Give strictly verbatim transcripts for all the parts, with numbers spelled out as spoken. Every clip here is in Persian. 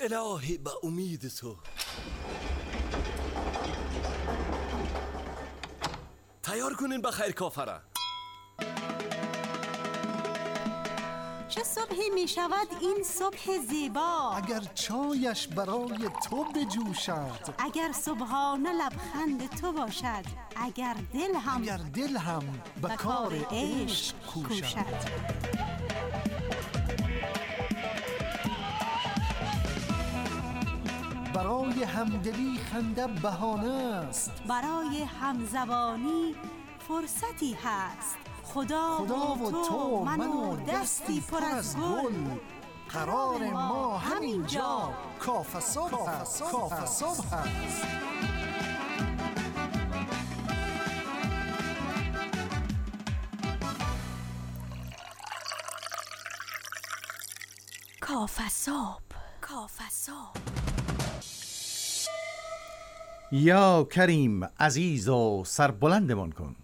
الهی به امید تو. تیار کنین بخیر کافره. چه صبحی می شود این صبح زیبا، اگر چایش برای تو بجوشد، اگر صبحانه لبخند تو باشد، اگر دل هم اگر دل هم به کار عشق کوشد. برای همدلی خنده بهانه است، برای همزبانی فرصتی هست. خدا, خدا و تو من و دستی پر از گل، قرار ما همینجا کافه صبح هست. کافه صبح هست. کافه صبح، کافه صبح. یا کریم عزیز و سربلندمان کن.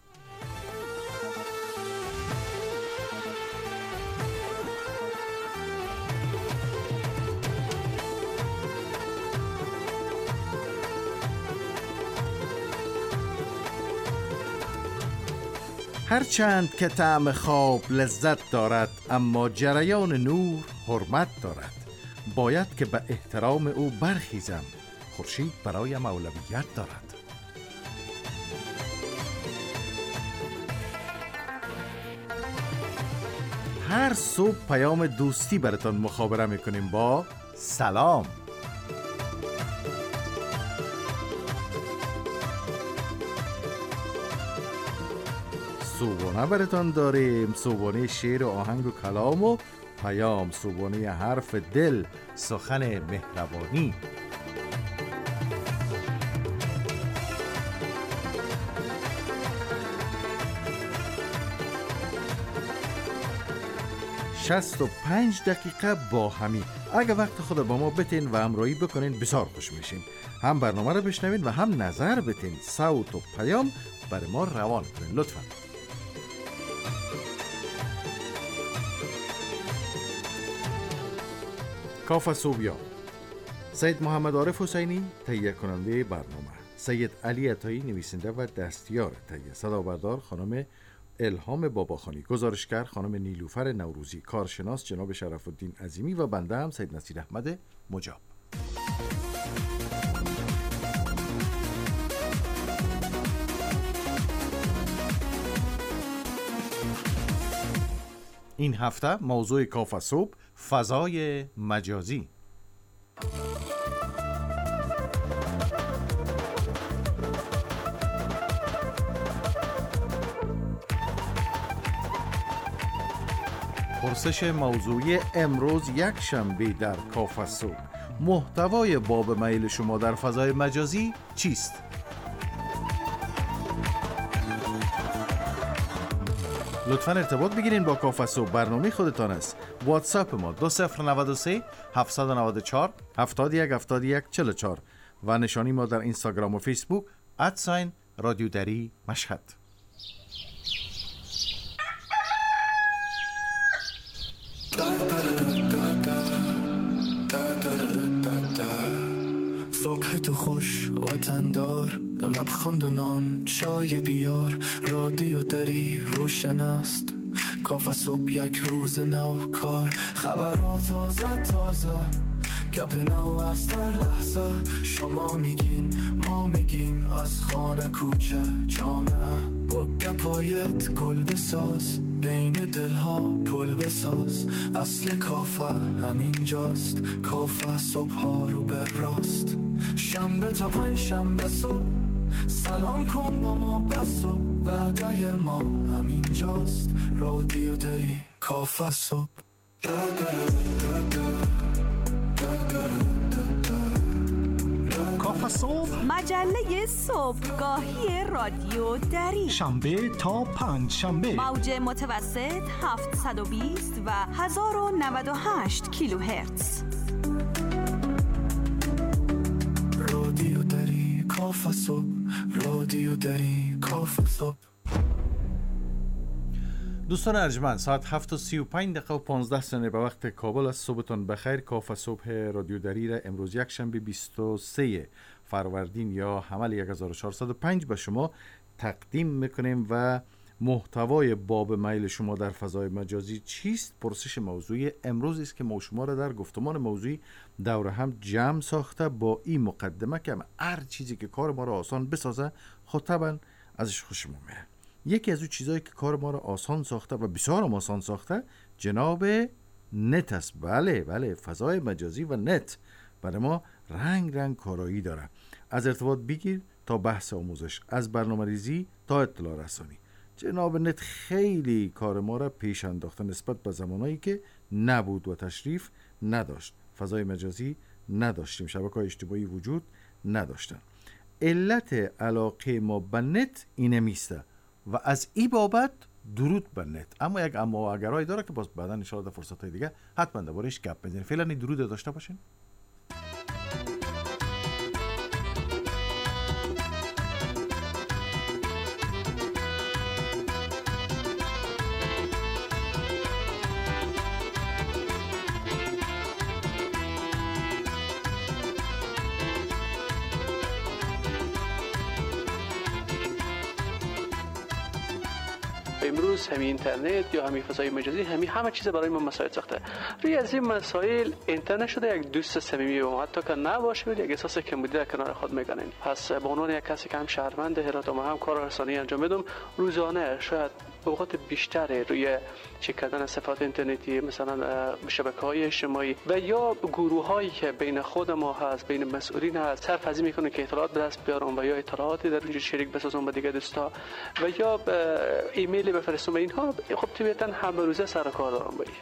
هرچند که طعم خواب لذت دارد، اما جریان نور حرمت دارد. باید که به احترام او برخیزم، خورشید برایم اولویت دارد. هر صبح پیام دوستی براتون مخابره میکنیم با سلام. صبحانه براتون داریم، صبحانه شعر و آهنگ و کلام و پیام، صبحانه حرف دل، سخن مهربانی. شصت و پنج دقیقه با همی. اگه وقت خود با ما بتین و همراهی بکنین بسیار خوش میشیم. هم برنامه رو بشنوین و هم نظر بتین، صوت و پیام برای ما روان کنین لطفا. کافه صبحیا. سید محمد عارف حسینی تهیه کننده برنامه، سید علی عطایی نویسنده و دستیار تهیه، صدابردار خانم الهام باباخانی، گزارشگر خانم نیلوفر نوروزی، کارشناس جناب شرف الدین عظیمی و بنده هم سید نصیر احمد مجاب. این هفته موضوع کافه صبح فضای مجازی. پرسش موضوعی امروز یک شنبه در کافه صبح: محتوای باب میل شما در فضای مجازی چیست؟ لطفاً ارتباط بگیرین با کافه صبح. برنامه خودتان است. واتساپ ما دو صفر نود و سه هفتصد و نود و چهار هفتاد و یک هفتاد و یک چهل و چهار و نشانی ما در اینستاگرام و فیسبوک ادساین رادیو دری مشهد. صبح تو خوش وطندار، لبخند و نان چای بیار، رادیو دری روشن است، کافه صبح یک روز نو کار، خبرات تازه تازه، گپ نو از در لحظه، شما میگین ما میگیم، از خانه کوچه جامعه، با گپایت گل بساز، بین دلها پل بساز، اصل کافه همینجاست، کافه صبح ها رو به راست، شنبه تا پنج شنبه صبح، سلام کن با ما بس و وعده ما همینجاست، رادیو دری کافه صبح. کافه صبح، مجله صبحگاهی رادیو دری، شنبه تا پنج شنبه، موج متوسط هفتصد و بیست و هزار و نود و هشت کیلوهرتز. رادیو دری کافه صبح، رادیو دری کافه صبح. دوستان ارجمند، ساعت هفت و سی و پنج دقیقه و پانزده ثانیه به وقت کابل است. صبحتون بخیر. کاف صبح رادیو دری را امروز یک شنبه بیست و سه فروردین یا حمل یک هزار و چهارصد و پنج به شما تقدیم میکنیم و محتوای باب میل شما در فضای مجازی چیست؟ پرسش موضوعی امروز است که ما شما را در گفتمان موضوعی دور هم جمع ساخته با این مقدمه که هر چیزی که کار ما را آسان بسازه خود طبعا ازش خوشمون میاد. یکی از اون چیزایی که کار ما را آسان ساخته و بسیار آسان ساخته جناب نت است. بله بله فضای مجازی و نت برای ما رنگ رنگ کارایی داره، از ارتباط بگیر تا بحث آموزش، از برنامه ریزی تا اطلاع رسانی. جناب نت خیلی کار ما را پیش انداخته نسبت به زمانایی که نبود و تشریف نداشت، فضای مجازی نداشتیم، شبکه‌های اجتماعی وجود نداشتن. علت علاقه ما به نت اینه میسته و از این بابت درود به نت. اما یک اما و اگرایی داره که باز بعدا ان شاءالله در فرصت‌های دیگه حتما دربارش گپ بزنیم. فعلا این درود داشته باشین. امروز همین اینترنت یا همین فضای مجازی همین همه چیز برای ما مسائل ساخته. روی از این مسائل اینترنت شده یک دوست صمیمی و حتی که نباشه یک احساس کمبودی در کنار خود میکنین. پس به عنوان یک کسی که هم شهروند هرات و هم کار رسانی انجام میدم، روزانه شاید اوقات بیشتری روی چک کردن صفحات اینترنتی مثلا شبکه‌های اجتماعی و یا گروه‌هایی که بین خود ما هست، بین مسئولین هست، صرف از این میکنه که اطلاعات به دست بیارم و یا اطلاعاتی در اونجا شریک بسازم با دیگه دوستا و یا ایمیل بفرستم. اینها خب طبیعتاً هم به روزه سر کار دارم با این.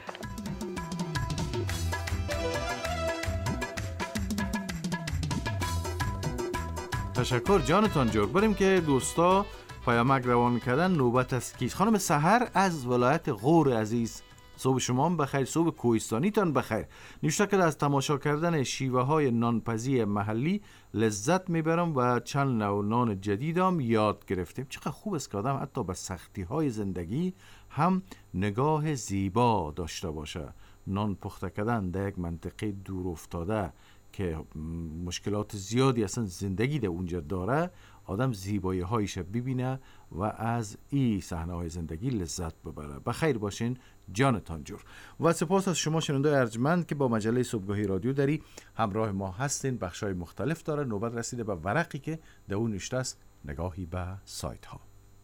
تشکر جانتان جور. بریم که دوستا پیامک روان کردن. نوبت است کیست؟ خانم سحر از ولایت غور عزیز، صبح شما بخیر، صبح کوهستانی تان بخیر. نوشته که از تماشا کردن شیوه های نانپزی محلی لذت میبرم و چند نوع نان جدیدم یاد گرفتیم. چقدر خوب است که آدم حتی به سختی های زندگی هم نگاه زیبا داشته باشه. نان پخته کردن در یک منطقه دور افتاده که مشکلات زیادی اصلا زندگی در اونجا داره، آدم زیبایی هایش ببینه و از این صحنه های زندگی لذت ببره. بخیر باشین جانتان جور. و سپاس از شما شنونده ارجمند که با مجله صبحگاهی رادیو دری همراه ما هستین. بخشای مختلف داره. نوبت رسیده به ورقی که در اون نوشته است نگاهی به سایت ها.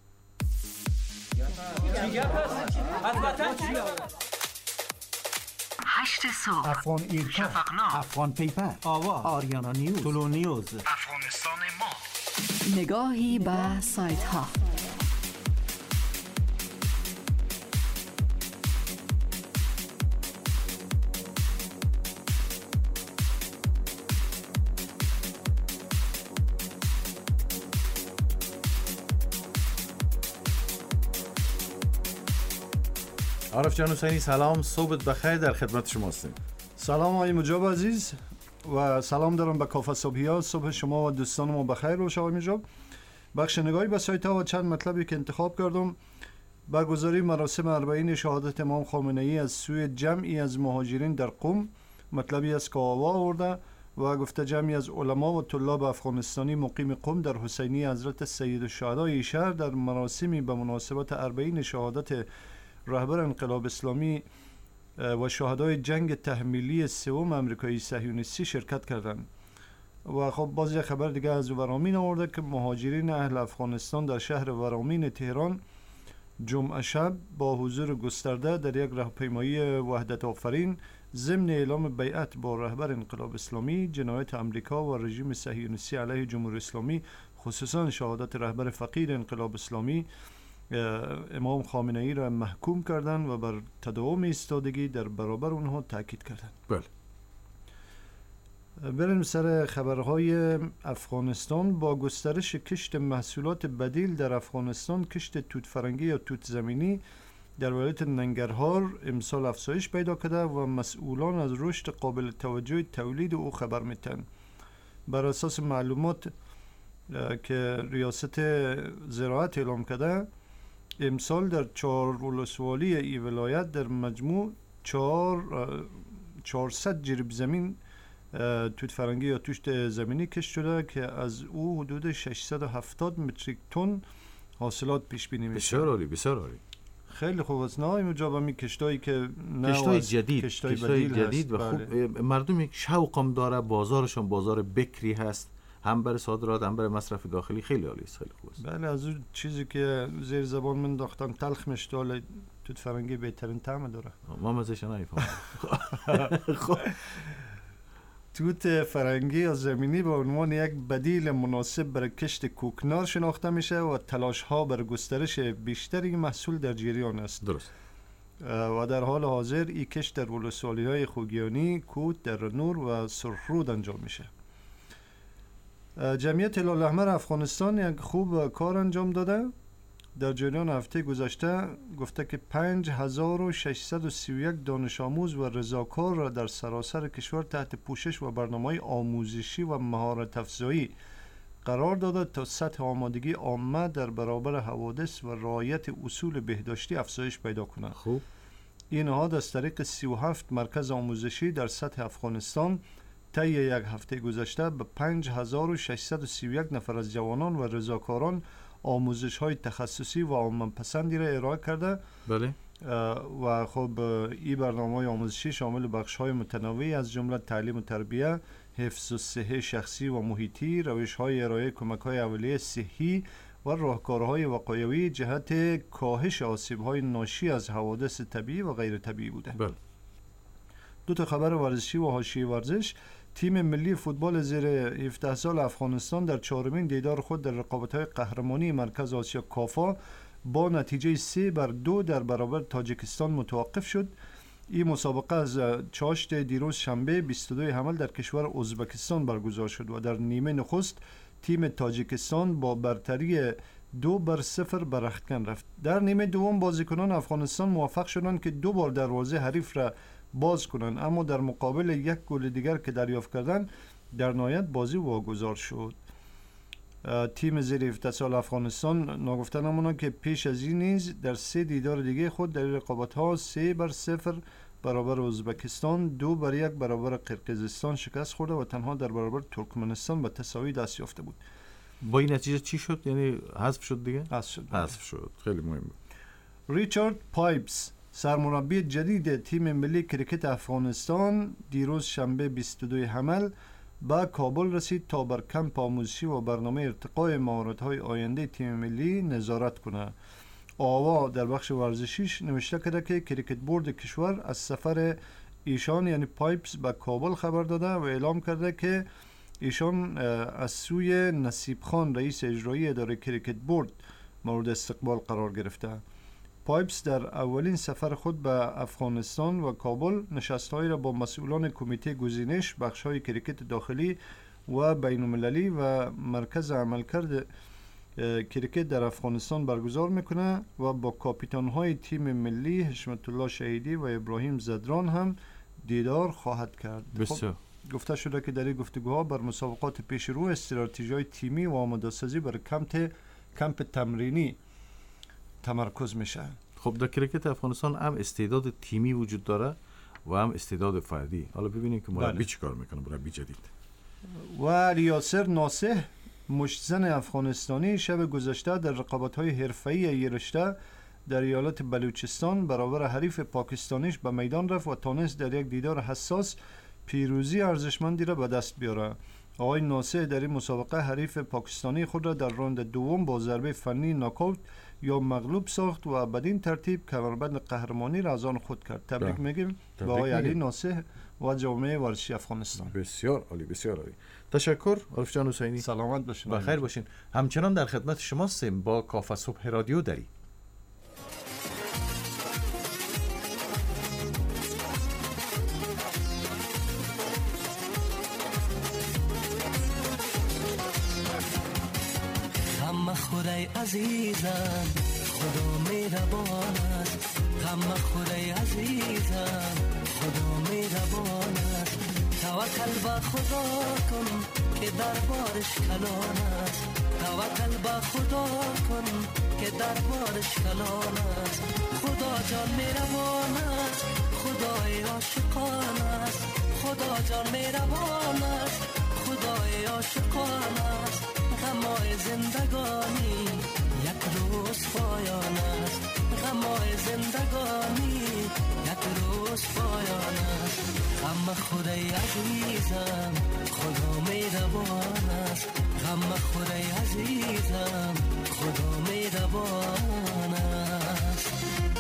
هشت صبح، افغان ایرکا، شفقنامه، افغان پیپر، آواز، آریانا نیوز، طلو نیوز، افغانستان ما. نگاهی به سایت ها. عارف جان حسینی سلام، صبحت بخیر، در خدمت شما هستیم. سلام آقای مجاب عزیز و سلام دارم به کافه صبحی ها. صبح شما و دوستان ما بخیر باشه آقای مجاب. بخش نگاهی به سایت ها و چند مطلبی که انتخاب کردم. برگزاری مراسم اربعین شهادت امام خامنه ای از سوی جمعی از مهاجرین در قم، مطلبی از که آوا آورده و گفته جمعی از علما و طلاب افغانستانی مقیم قم در حسینی حضرت سید الشهدای شهر در مراسمی به مناسبت اربعین شهادت رهبر انقلاب اسلامی و شهدای جنگ تحمیلی سوم امریکایی صهیونیستی شرکت کردند. و خب باز یک خبر دیگه از ورامین آورده که مهاجرین اهل افغانستان در شهر ورامین تهران جمعه شب با حضور گسترده در یک راهپیمایی وحدت آفرین ضمن اعلام بیعت با رهبر انقلاب اسلامی جنایت امریکا و رژیم صهیونیستی علیه جمهوری اسلامی، خصوصا شهادت رهبر فقید انقلاب اسلامی امام خامنه ای را محکوم کردند و بر تداوم ایستادگی در برابر اونها تاکید کردند. بله. بریم سر خبرهای افغانستان. با گسترش کشت محصولات بدیل در افغانستان، کشت توت فرنگی یا توت زمینی در ولایت ننگرهار امسال افزایش پیدا کرده و مسئولان از رشد قابل توجه تولید او خبر میتن. بر اساس معلومات که ریاست زراعت اعلام کرده، امسال در چهار ولسوالی ای ولایت در مجموع چهار چهارصد جریب زمین توت فرنگی یا توت زمینی کشت شده که از او حدود ششصد و هفتاد متریک تن حاصلات پیش بینی میشه. بسیار عالی، بسیار عالی. خیلی خوب است. نه مجاب همی کشتایی که کشتای جدید، کشتای, کشتای جدید و بله. خوب مردم یک شوقم داره، بازارشون بازار بکری هست، هم برای صادرات هم برای مصرف داخلی. خیلی عالی است، خیلی خوب است. بله، از اون چیزی که زیر زبان من داختن تلخ میشه، ولی توت فرنگی بهترین طعم داره. ما مزهش نمیفهمم. خب توت فرنگی یا زمینی به عنوان یک بدیل مناسب برای کشت کوکنار شناخته میشه و تلاش ها بر گسترش بیشتری محصول در جریان است. درست. و در حال حاضر این کشت در ولسوالی های خوگیانی، کوت، در نور و سرخرود انجام میشه. جمعیت هلال احمر افغانستان یک خوب کار انجام داده. در جریان هفته گذشته گفته که پنج هزار و ششصد و سی و یک دانش آموز و رضاکار را در سراسر کشور تحت پوشش و برنامه‌های آموزشی و مهارت افزایی قرار داده تا سطح آمادگی عامه در برابر حوادث و رعایت اصول بهداشتی افزایش پیدا کند. خوب. این نهاد از طریق سی و هفت مرکز آموزشی در سطح افغانستان طی یک هفته گذشته به پنج هزار و ششصد و سی و یک نفر از جوانان و رضاکاران آموزش های تخصصی و عامه پسندی را ارائه کرده. بله. و خب این برنامه آموزشی شامل بخش های متنوعی از جمله تعلیم و تربیت، حفظ و صحه شخصی و محیطی، روش های ارائه کمک های اولیه صحی و راهکارهای وقایوی جهت کاهش آسیب های ناشی از حوادث طبیعی و غیر طبیعی بوده. بله. دو تا خبر ورزشی و حاشیه ورزش. تیم ملی فوتبال زیر هفده سال افغانستان در چهارمین دیدار خود در رقابت‌های قهرمانی مرکز آسیا کافا با نتیجه سه بر دو در برابر تاجیکستان متوقف شد. این مسابقه از چاشت دیروز شنبه بیست و دو حمل در کشور ازبکستان برگزار شد و در نیمه نخست تیم تاجیکستان با برتری دو بر صفر بر رختکن رفت. در نیمه دوم بازیکنان افغانستان موفق شدند که دو بار دروازه حریف را باز کنند، اما در مقابل یک گل دیگر که دریافت کردند در نهایت بازی واگذار شد. تیم زیر هفده سال افغانستان ناگفته نماند که پیش از این نیز در سه دیدار دیگه خود در رقابت‌ها سه بر صفر برابر ازبکستان، دو بر یک برابر قرقیزستان شکست خورده و تنها در برابر ترکمنستان به تساوی دست یافته بود. با این نتیجه چی شد؟ یعنی حذف شد دیگه؟ حذف شد. حذف شد. خیلی مهم. ریچارد پایپس سرمربی جدید تیم ملی کریکت افغانستان دیروز شنبه بیست و دو حمل به کابل رسید تا بر کمپ آموزشی و برنامه ارتقای مهارت‌های آینده تیم ملی نظارت کنه. آوا در بخش ورزشیش نوشته کرده که کریکت بورد کشور از سفر ایشان یعنی پایپس به کابل خبر داده و اعلام کرده که ایشان از سوی نصیب خان رئیس اجرایی اداره کریکت بورد مورد استقبال قرار گرفته. پایپس در اولین سفر خود به افغانستان و کابل نشست‌هایی را با مسئولان کمیته گزینش، بخش‌های کریکت داخلی و بین‌المللی و مرکز عملکرد کریکت در افغانستان برگزار میکنه و با کاپیتان‌های تیم ملی حشمت الله شهیدی و ابراهیم زدران هم دیدار خواهد کرد. بسیار. خب گفته شده که در این گفتگوها بر مسابقات پیش رو، استراتژی‌های تیمی و آماده‌سازی برای کمپ کمپ تمرینی تمرکز میشه. خب در کریکت افغانستان هم استعداد تیمی وجود داره و هم استعداد فردی. حالا ببینیم که مربی بله. چی کار میکنه، مربی جدید. و ریاسر ناصح مشتزن افغانستانی شب گذشته در رقابت‌های حرفه‌ای این رشته در ایالت بلوچستان برابر حریف پاکستانیش به میدان رفت و تانست در یک دیدار حساس پیروزی ارزشمندی را به دست بیاره. آقای ناصح در این مسابقه حریف پاکستانی خود را در راند دوم با ضربه فنی ناکاوت یا مغلوب ساخت و بدین ترتیب کمربند قهرمانی را از آن خود کرد. تبریک میگیم به آقای علی ناصح و جامعه ورزشی افغانستان. بسیار عالی، بسیار عالی. تشکر عارف جان حسینی. سلامت باشین. بخیر باشین. همچنان در خدمت شما هستیم با کافه صبح رادیو دری. خورای عزیزم خدا مهربان است، غم خورای عزیزم خدا مهربان است. توکل به خدا کن که دربارش کلان است، توکل به خدا کن که که دربارش کلان است. خدا جان مهربان است، خدای عاشقان است. خدا جان مهربان است، خدای عاشقان است. غمای زندگانی یک روز پایان است. غمای زندگانی یک روز پایان است. غم خوره عزیزم خدا مهربان است. غم خوره عزیزم خدا مهربان است.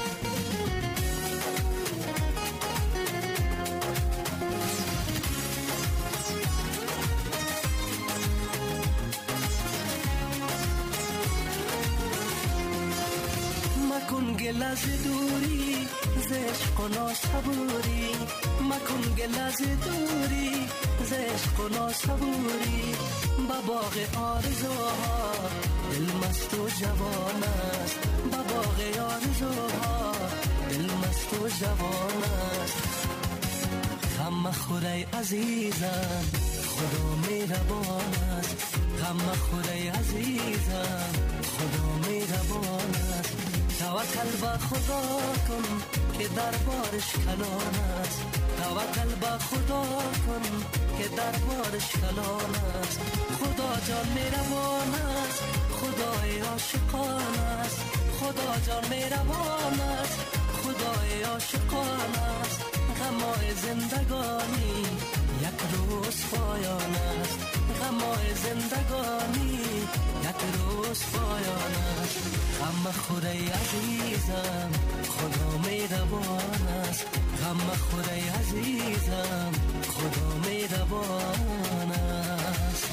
مکن گل از دوری ز عشق و ناصبوری. مکن گل از دوری ز عشق و ناصبوری. با باغ آرزوها دل مست و جوان است. با باغ آرزوها دل مست و جوان است. غم خوره عزیزم خدا مهربان است. غم خوره عزیزم خدا مهربان است. توکل با خدا کن که دربارش کلان است. توکل با خدا کن که دربارش کلان است. خدا جان مهربان است، خدای عاشقان است. خدا جان مهربان است، خدای عاشقان است. غمای زندگانی یک روز پایان است. غمای زندگانی یک روز پایان است. غم خوره عزیزم خدا مهربان است. غم خوره عزیزم خدا مهربان است.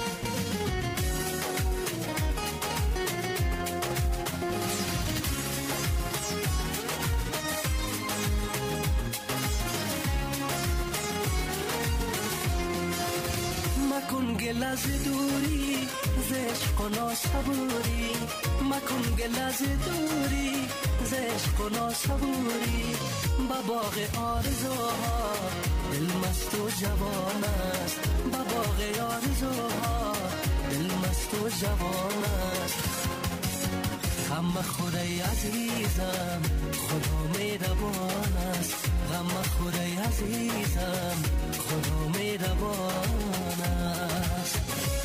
مکن گل از دوری ز عشق و ناصبوری. مکن گل از دوری ز عشق و ناصبوری. با باغ آرزوها دل مست و جوان است. با باغ آرزوها دل مست و جوان است. غم خوره عزیزم خدا مهربان است. غم خوره عزیزم خدا مهربان است.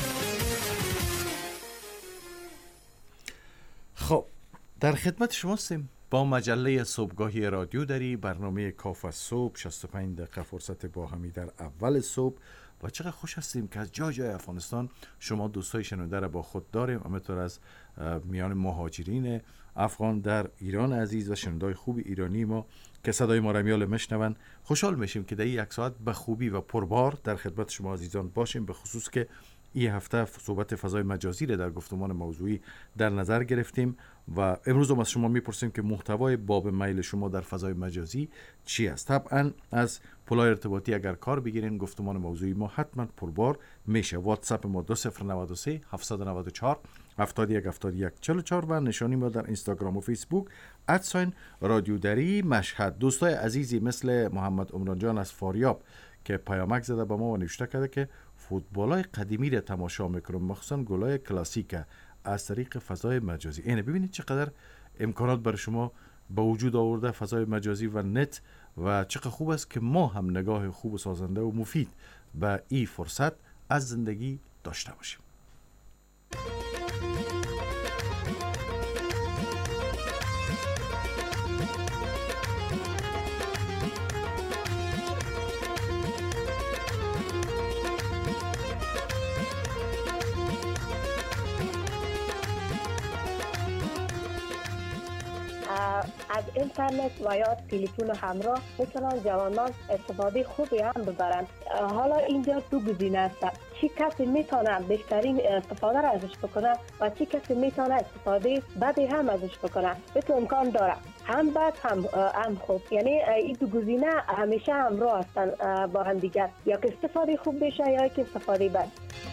خب در خدمت شما هستیم با مجله صبحگاهی رادیو دری، برنامه کاف از صبح. شصت و پنج دقیقه فرصت با همی در اول صبح و چقدر خوش هستیم که از جای جای افغانستان شما دوستای شنونده را با خود داریم. همینطور از میان مهاجرین افغان در ایران عزیز و شنوندای خوب ایرانی ما که صدای ما را میال میشنون. خوشحال میشیم که در این یک ساعت به خوبی و پربار در خدمت شما عزیزان باشیم، به خصوص که این هفته صحبت فضای مجازی را در گفتمان موضوعی در نظر گرفتیم و امروز هم از شما میپرسیم که محتوای باب میل شما در فضای مجازی چی است. طبعا از پلای ارتباطی اگر کار بگیرین گفتمان موضوعی ما حتما پربار میشه. واتساپ ما دو صفر نه سه هفت نه چهار هفت یک هفت یک چهار چهار و نشانی ما در اینستاگرام و فیسبوک ادساین رادیو دری مشهد. دوستای عزیزی مثل محمد عمران جان از فاریاب که پیامک زده به ما و نوشته کرده که فوتبالای قدیمی را تماشا میکنم، مخصوصا گلای کلاسیک از طریق فضای مجازی. اینه ببینید چقدر امکانات برای شما به وجود آورده فضای مجازی و نت و چقدر خوب است که ما هم نگاه خوب و سازنده و مفید به این فرصت از زندگی داشته باشیم. از اینترنت و یا تلفن همراه میتونن جوانان استفاده خوبی هم ببرن. حالا اینجا دو گزینه است، چی کسی میتونه بهترین استفاده را ازش بکنه و چی کسی میتونه استفاده بدی هم ازش بکنه. به تو امکان داره هم بد هم هم خوب، یعنی این دو گزینه همیشه همراه هستن با هم دیگر، یا که استفاده خوب بشه یا که استفاده بد.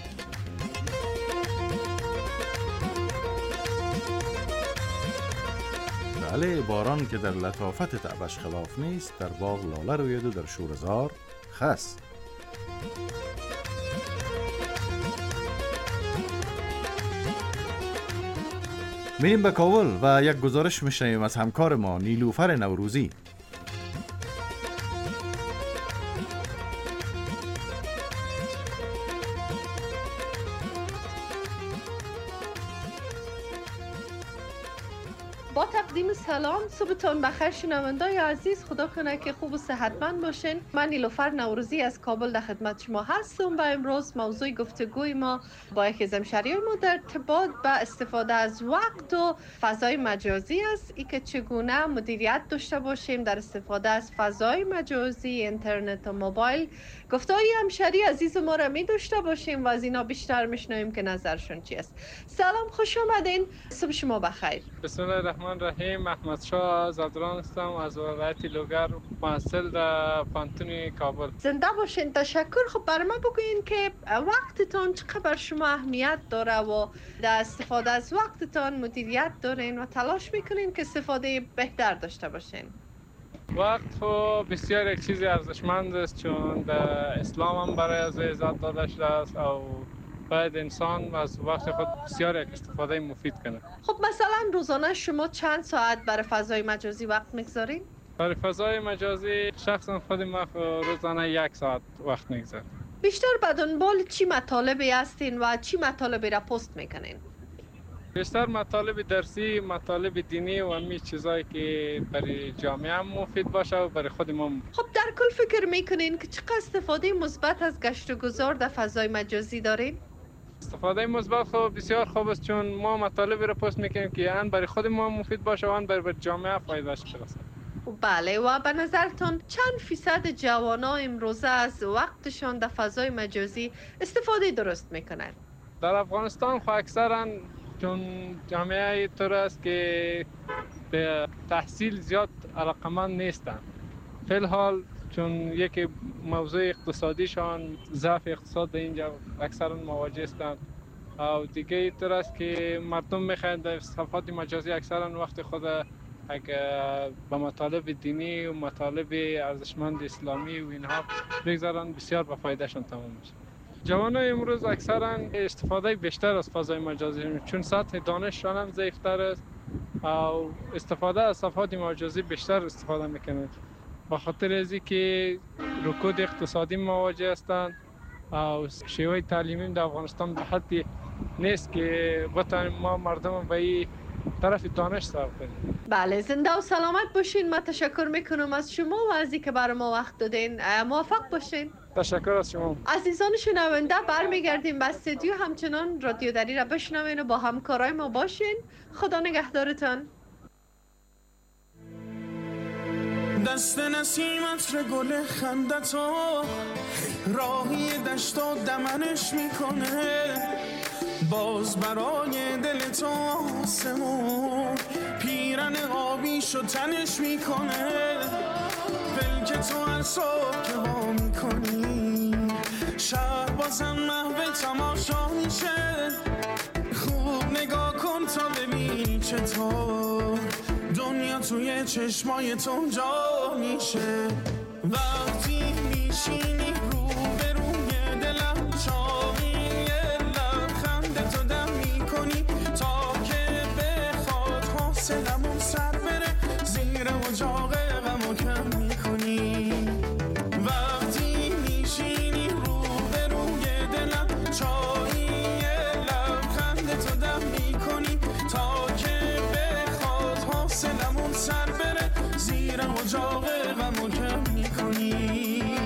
بله، باران که در لطافت تعبش خلاف نیست، در باغ لاله روید و در شورزار خس. میریم به کابل و یک گزارش میشنویم از همکار ما نیلوفر نوروزی. با تقدیم سلام، صبحتون بخیر شنوندای عزیز. خدا کنه که خوب و صحتمند باشین. من نیلوفر نوروزی از کابل در خدمت شما هستم و امروز موضوع گفتگوی ما با یکی از همشهریای ما در ارتباط به استفاده از وقت و فضای مجازی است. ای که چگونه مدیریت داشته باشیم در استفاده از فضای مجازی، اینترنت و موبایل. گفتگوی همشهری عزیز ما را می داشته باشیم و از اینا بیشتر میشنویم که نظرشون چی است. سلام، خوش آمدین. صبح شما بخیر. بسم الله الرحمن الرحیم. احمد شاه زادران هستم از ولایت لوگر، محصل در پانتون کابل. زنده باشین. تشکر. خب برای ما بگوین که وقتتان چقدر بر شما اهمیت داره و در استفاده از وقتتان مدیریت دارین و تلاش میکنین که استفاده بهتر داشته باشین. وقت و بسیار یک چیزی ارزشمند است، چون در اسلام هم برای از عزت داده شده است و باید انسان از وقت خود بسیار یک استفاده مفید کنه. خب مثلا روزانه شما چند ساعت برای فضای مجازی وقت میگذارین؟ برای فضای مجازی شخصا خود ما روزانه یک ساعت وقت میگذارم. بیشتر به دنبال چی مطالبی هستین و چی مطالبی را پست میکنین؟ بیشتر مطالب درسی، مطالب دینی و همین چیزایی که برای جامعه هم مفید باشه و برای خود ما. خب در کل فکر میکنین که چقدر استفاده مثبت از گشت و گذار در فضای مجازی دارین؟ استفاده مثبت خب بسیار خوب است، چون ما مطالبی را پست میکنیم که آن برای خود ما مفید باشه و آن برای جامعه فایدهش برسه. بله، و به نظرتون چند فیصد جوانان امروزه از وقتشان در فضای مجازی استفاده درست میکنن؟ در افغانستان خب اکثرا چون جامعه طور است که به تحصیل زیاد علاقمند نیستن. فی الحال چون یک موضوع اقتصادیشان، ضعف اقتصاد در اینجا اکثرا مواجه هستند و دیگه اینطور است که مردم میخواهند در صفحات مجازی اکثرا وقت خود اگر به مطالب دینی و مطالب ارزشمند اسلامی و اینها بگذارن، بسیار به فایدهشان تمام میشه. جوانای امروز اکثرا استفاده بیشتر از فضای مجازی، چون سطح دانششان هم ضعیفتر است و استفاده از صفحات مجازی بیشتر استفاده میکنند. به خاطر از اینکه رکود اقتصادی مواجه هستند و شیوه تعلیمی در افغانستان به حدی نیست که بتوانیم ما مردم به این طرف دانش صرف کنیم. بله، زنده و سلامت باشین. من تشکر میکنم از شما و از اینکه برای ما وقت دادین. موفق باشین. تشکر از شما. عزیزان شنونده، برمیگردیم به استودیو. همچنان رادیو دری را بشنوین و با همکارای ما باشین. خدا نگهدارتان. دست نسیمت ر گل خندتو راهی دشت و دمنش میکنه، باز برای دل تو آسمون پیرن آبیشو تنش میکنه. بلکه تو هر صبح که وا میکنی شهر بازم محو تماشا میشه. خوب نگاه کن تا ببینی چطور دنیا توی چشمای تو جا میشه. وقتی میشینی رو به روی دلم چاقی لبخند تو دم میکنی تا که بخواد حوصلمون سر بره، زیر اجاق غمو کم میکنی. وقتی میشینی رو به روی دلم چاقی لبخند تو دم میکنی تا که بخواد حوصلمون سر بره، زیر اجاق غمو کم میکنی.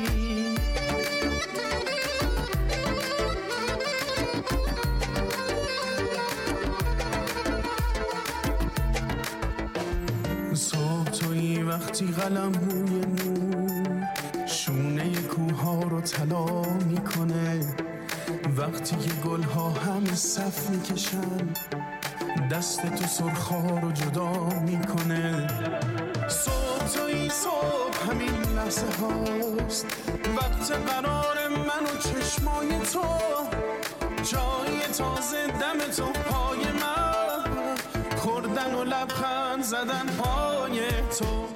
صبح توی وقتی قلم روی نور شونه کوها رو طلا میکنه، وقتی که گلها همه صف میکشن دست تو سرخا رو جدا میکنه. صبح توی صبح همین لحظه هاست، وقت قرار من و چشمای تو، جای تازه دم تو پای من، خوردن و لبخند زدن پای تو.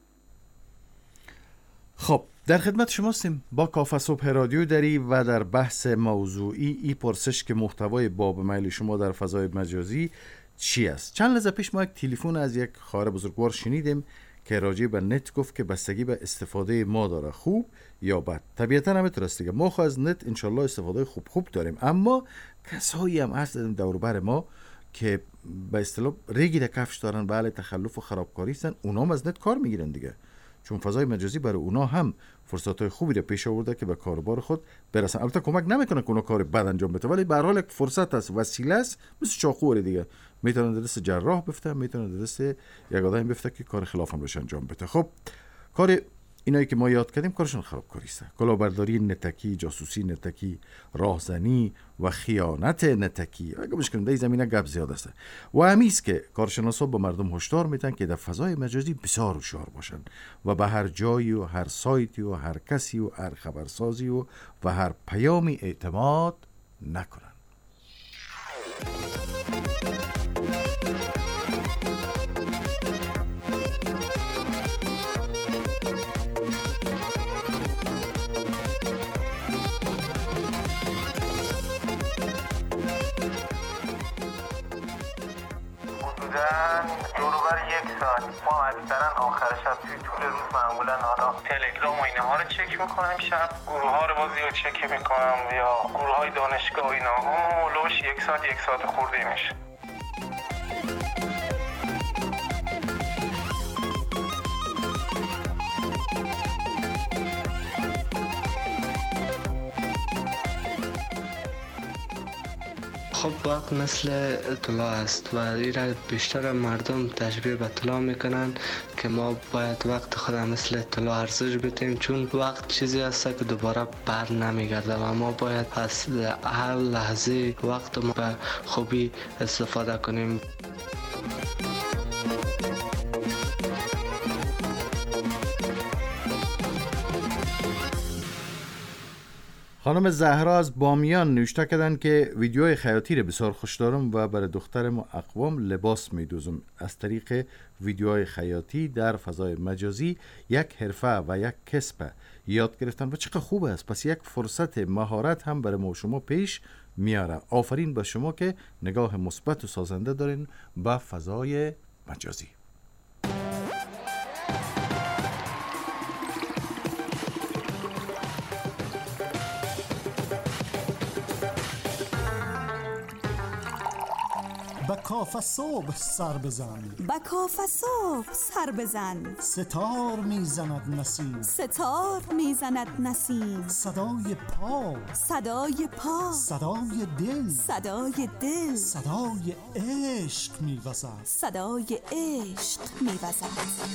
خب در خدمت شما هستیم با کافه صبح رادیو دری و در بحث موضوعی ای پرسش که محتوای باب میل شما در فضای مجازی چی است. چند لحظه پیش ما یک تلفن از یک خواهر بزرگوار شنیدیم که راجع به نت گفت که بستگی به استفاده ما داره، خوب یا بد. طبیعتا هم درست دیگه، ما خو از نت انشالله استفاده خوب خوب داریم، اما کسایی هم هست دور بر ما که به اصطلاح ریگی در کفش دارن، بله تخلف و خرابکاری هستن، اونا هم از نت کار میگیرن دیگه، چون فضای مجازی برای اونا هم فرصت‌های خوبی رو پیش آورده که به کاروبار خود برسن. البته کمک نمیکنه که اونا کار بد انجام بده، ولی به هر حال یک فرصت است، وسیله است، مثل چاقو دیگه، میتونه در دست جراح بفته، میتونه در دست یک آدمی بفته که کار خلاف هم بشه انجام بده. خب کار اینایی که ما یاد کردیم کارشون خرابکاری است، کلاهبرداری نتکی، جاسوسی نتکی، راهزنی و خیانت نتکی. اگه مشکل در این زمینه گپ زیاد است و همیست که کارشناسا با مردم هشدار میدن که در فضای مجازی بسیار هوشیار باشن و به هر جایی و هر سایتی و هر کسی و هر خبرسازی و و هر پیامی اعتماد نکنن. دوروبر یک ساعت ما اکثرا آخر شب توی طول روز معمولا حالا تلگرام و اینها رو چک میکنم، شب گروه ها رو بازی رو چک میکنم یا گروه های دانشگاه و اینا هم لوش یک ساعت یک ساعت خورده میشه. خب وقت مثل طلا است و این بیشتر مردم تشبیه به طلا میکنن که ما باید وقت خود مثل طلا ارزش بدیم، چون وقت چیزی است که دوباره بر نمیگرده و ما باید از هر لحظه وقت ما به خوبی استفاده کنیم. خانم زهرا از بامیان نوشته کردن که ویدیوهای خیاطی رو بسیار خوش دارم و برای دخترم و اقوام لباس میدوزم. از طریق ویدیوهای خیاطی در فضای مجازی یک حرفه و یک کسب یاد گرفتن و چقدر خوب است. پس یک فرصت مهارت هم برای ما و شما پیش میاره. آفرین به شما که نگاه مثبت و سازنده دارین به فضای مجازی. با کاف صبح سر بزن، با کاف صبح سر بزن، ستار میزند نسیم، ستار میزند نسیم، صدای پا، صدای پا، صدای دل، صدای دل، صدای عشق میوزد، صدای عشق میوزد.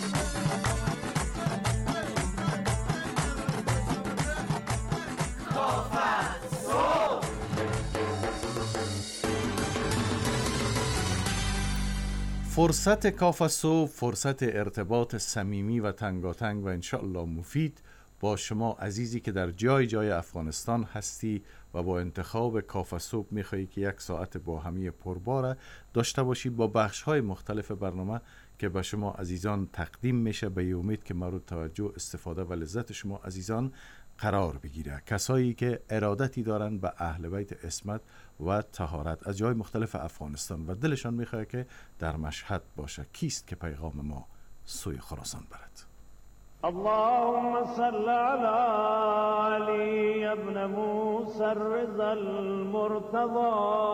فرصت کاف صبح فرصت ارتباط صمیمی و تنگاتنگ و انشاءالله مفید با شما عزیزی که در جای جای افغانستان هستی و با انتخاب کاف صبح میخوایی که یک ساعت با همی پرباره داشته باشی با بخش‌های مختلف برنامه که به شما عزیزان تقدیم میشه، به امید که مورد توجه، استفاده و لذت شما عزیزان قرار بگیره. کسایی که ارادتی دارن به اهل بیت عصمت و طهارت از جای مختلف افغانستان و دلشان میخواد که در مشهد باشه. کیست که پیغام ما سوی خراسان برد؟ اللهم صل على علي ابن موسى الرضا المرتضى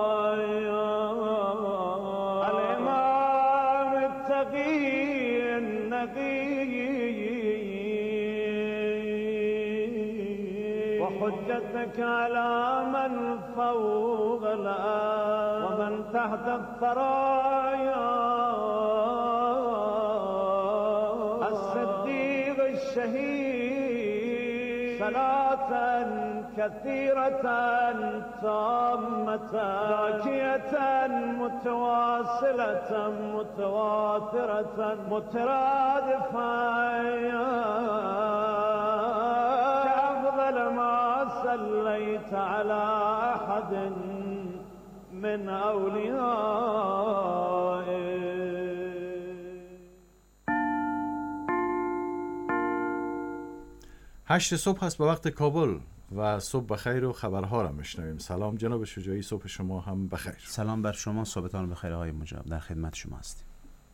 الامام التقي النقي وحجتك على من فوق الارض ومن تحت الثرايا الصديق الشهيد صلاة كثيرة تامة زاكية متواصلة متواترة مترادفة كأفضل ما صليت على أحد من أوليائه. هشت صبح است به وقت کابل. و صبح بخیر و خبرها را میشنویم. سلام جناب شجاعی، صبح شما هم بخیر. سلام بر شما، صبحتان بخیر آقای مجاب، در خدمت شما هستیم.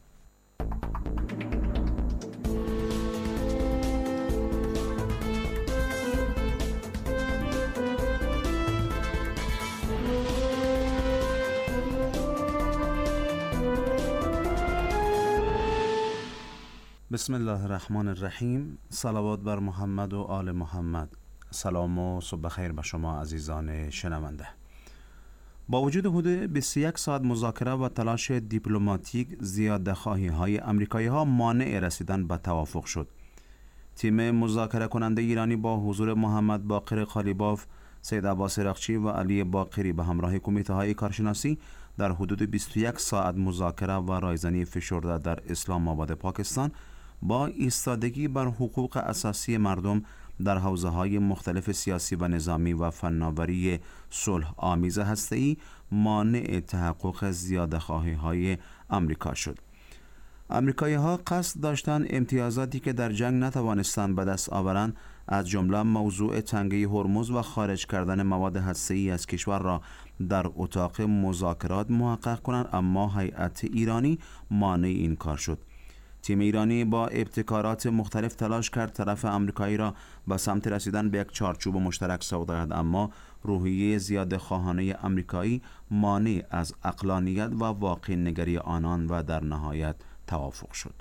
بسم الله الرحمن الرحیم. صلوات بر محمد و آل محمد. سلام و صبح خیر به شما عزیزان شنونده. با وجود حدود بیست و یک ساعت مذاکره و تلاش دیپلماتیک، زیاده‌خواهی های آمریکایی ها مانع رسیدن به توافق شد. تیم مذاکره کننده ایرانی با حضور محمد باقر قالیباف، سید عباس رقچی و علی باقری به همراه کمیته های کارشناسی در حدود بیست و یک ساعت مذاکره و رایزنی فشرده در اسلام آباد پاکستان با ایستادگی بر حقوق اساسی مردم در حوزه‌های مختلف سیاسی و نظامی و فناوری صلح آمیز هسته‌ای مانع تحقق زیاده‌خواهی‌های آمریکا شد. آمریکایی‌ها قصد داشتند امتیازاتی که در جنگ نتوانستند به دست آورند، از جمله موضوع تنگه هرمز و خارج کردن مواد هسته‌ای از کشور را در اتاق مذاکرات محقق کنند، اما هیئت ایرانی مانع این کار شد. تیم ایرانی با ابتکارات مختلف تلاش کرد طرف آمریکایی را به سمت رسیدن به یک چارچوب مشترک سوق دهد، اما روحیه زیاده خواهانه آمریکایی مانع از عقلانیت و واقع نگری آنان و در نهایت توافق شد.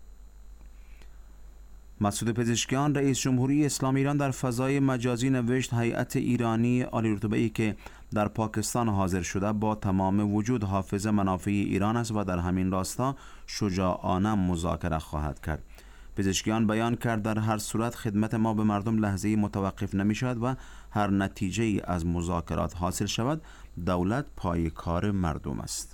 مسعود پزشکیان رئیس جمهوری اسلامی ایران در فضای مجازی نوشت هیئت ایرانی عالی رتبه‌ای که در پاکستان حاضر شده با تمام وجود حافظ منافع ایران است و در همین راستا شجاعانه مذاکره خواهد کرد. پزشکیان بیان کرد در هر صورت خدمت ما به مردم لحظه‌ای متوقف نمی‌شود و هر نتیجه‌ای از مذاکرات حاصل شود دولت پای کار مردم است.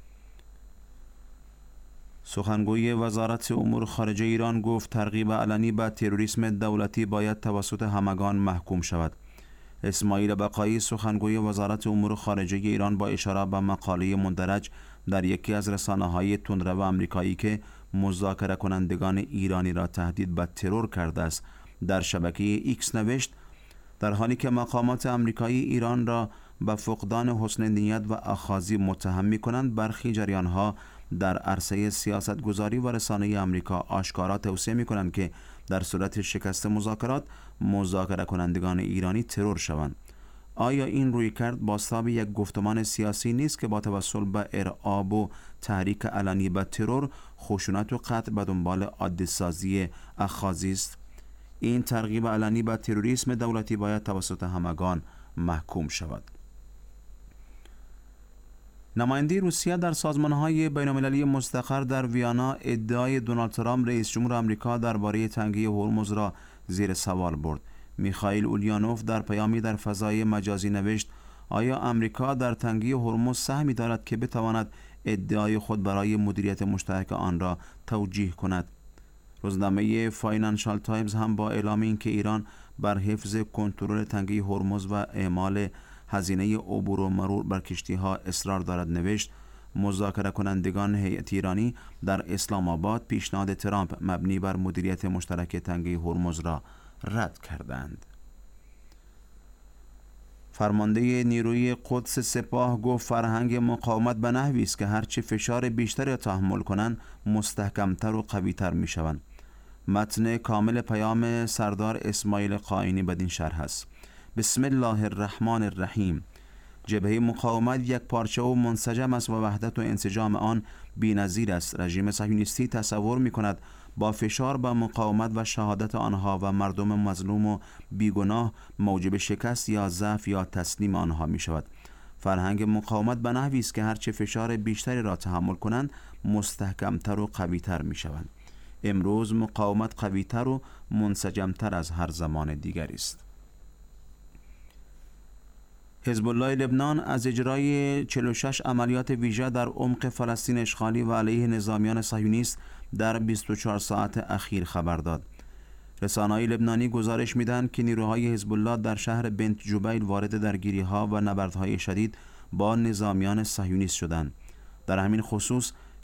سخنگوی وزارت امور خارجه ایران گفت ترغیب علنی به تروریسم دولتی باید توسط همگان محکوم شود. اسماعیل بقایی سخنگوی وزارت امور خارجه ایران با اشاره به مقاله مندرج در یکی از رسانه‌های تندرو آمریکایی که مذاکره کنندگان ایرانی را تهدید به ترور کرده است در شبکه ایکس نوشت در حالی که مقامات آمریکایی ایران را به فقدان حسن نیت و اخاذی متهم می‌کنند، برخی جریان‌ها در عرصه سیاستگذاری و رسانه آمریکا آشکارا توصیه می‌کنند که در صورت شکست مذاکرات مذاکره کنندگان ایرانی ترور شوند. آیا این رویکرد بازتاب یک گفتمان سیاسی نیست که با توسل به ارعاب و تحریک علنی به ترور، خشونت و قتل به دنبال عادی‌سازی اخاذی است؟ این ترغیب علنی به تروریسم دولتی باید توسط همگان محکوم شود. نماینده روسیه در سازمان‌های بین‌المللی مستقر در ویانا ادعای دونالد ترامپ رئیس جمهور آمریکا درباره تنگه هرمز را زیر سوال برد. میخائیل اولیانوف در پیامی در فضای مجازی نوشت آیا آمریکا در تنگه هرمز سهمی دارد که بتواند ادعای خود برای مدیریت مشترک آن را توجیه کند؟ روزنامه فاینانشال تایمز هم با اعلام اینکه ایران بر حفظ کنترل تنگه هرمز و اعمال هزینه عبور و مرور بر کشتی‌ها اصرار دارد نوشت مذاکره کنندگان هیئت ایرانی در اسلام آباد پیشنهاد ترامپ مبنی بر مدیریت مشترک تنگه هرمز را رد کردند. فرمانده نیروی قدس سپاه گفت فرهنگ مقاومت به نحوی است که هرچی فشار بیشتری را تحمل کنند مستحکمتر و قویتر می شوند. متن کامل پیام سردار اسماعیل قائنی بدین شرح است. بسم الله الرحمن الرحیم. جبهه مقاومت یک پارچه و منسجم است و وحدت و انسجام آن بی‌نظیر است. رژیم صهیونیستی تصور می کند با فشار به مقاومت و شهادت آنها و مردم مظلوم و بیگناه موجب شکست یا ضعف یا تسلیم آنها می شود. فرهنگ مقاومت به نحوی است که هرچه فشار بیشتری را تحمل کنند مستحکمتر و قویتر می شوند. امروز مقاومت قویتر و منسجمتر از هر زمان دیگری است. حزب الله لبنان از اجرای چهل و شش عملیات ویژه در عمق فلسطین اشغالی و علیه نظامیان صهیونیست در بیست و چهار ساعت اخیر خبر داد. رسانه‌های لبنانی گزارش می‌دهند که نیروهای حزب الله در شهر بنت جبیل وارد درگیری‌ها و نبردهای شدید با نظامیان صهیونیست شدند. در همین خصوص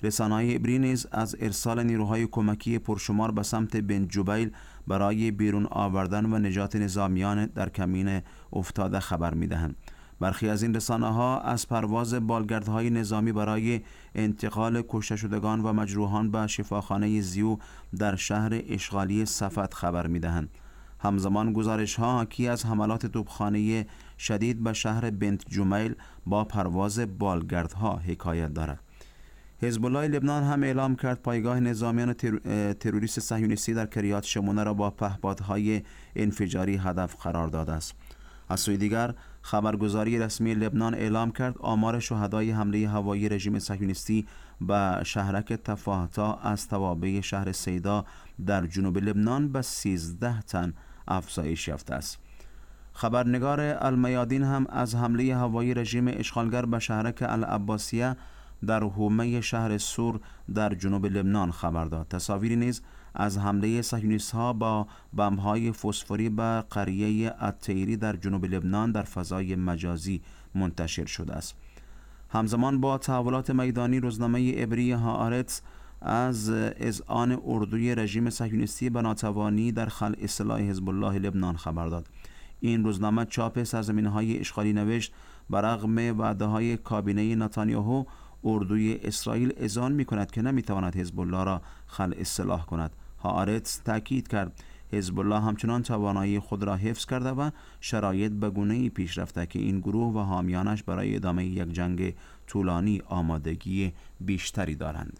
رسانه‌های عبری نیز از ارسال نیروهای کمکی پرشمار به سمت بنت جبیل برای بیرون آوردن و نجات نظامیان در کمین افتاده خبر می‌دهند. برخی از این رسانه‌ها از پرواز بالگردهای نظامی برای انتقال کشته شدگان و مجروحان به شفاخانه زیو در شهر اشغالی صفت خبر می‌دهند. همزمان گزارش‌ها حاکی از حملات توپخانه شدید به شهر بنت جمیل با پرواز بالگردها حکایت دارد. حزب الله لبنان هم اعلام کرد پایگاه نظامیان تر... تروریست صهیونیستی در کریات شمونه را با پهپادهای انفجاری هدف قرار داده است. از سوی دیگر خبرگزاری رسمی لبنان اعلام کرد آمار شهدای حمله هوایی رژیم صهیونیستی به شهرک تفاهتا از توابع شهر سیدا در جنوب لبنان به سیزده تن افزایش یافته است. خبرنگار المیادین هم از حمله هوایی رژیم اشغالگر به شهرک العباسیه در حومه شهر سور در جنوب لبنان خبر داد. تصاویری نیز از حمله صهیونیست‌ها با بمب‌های فسفوری به قریه التیری در جنوب لبنان در فضای مجازی منتشر شده است. همزمان با تحولات میدانی روزنامه عبری هآرتس از اذعان اردوی رژیم صهیونیستی به ناتوانی در خلع سلاح حزب الله لبنان خبر داد. این روزنامه چاپ سرزمین‌های اشغالی نوشت برغم وعده‌های کابینه نتانیاهو اردوی اسرائیل اذعان می‌کند که نمی‌تواند حزب الله را خلع سلاح کند. هآرتس تاکید کرد حزب الله همچنان توانایی خود را حفظ کرده و شرایط به گونه‌ای پیش رفته که این گروه و حامیانش برای ادامه یک جنگ طولانی آمادگی بیشتری دارند.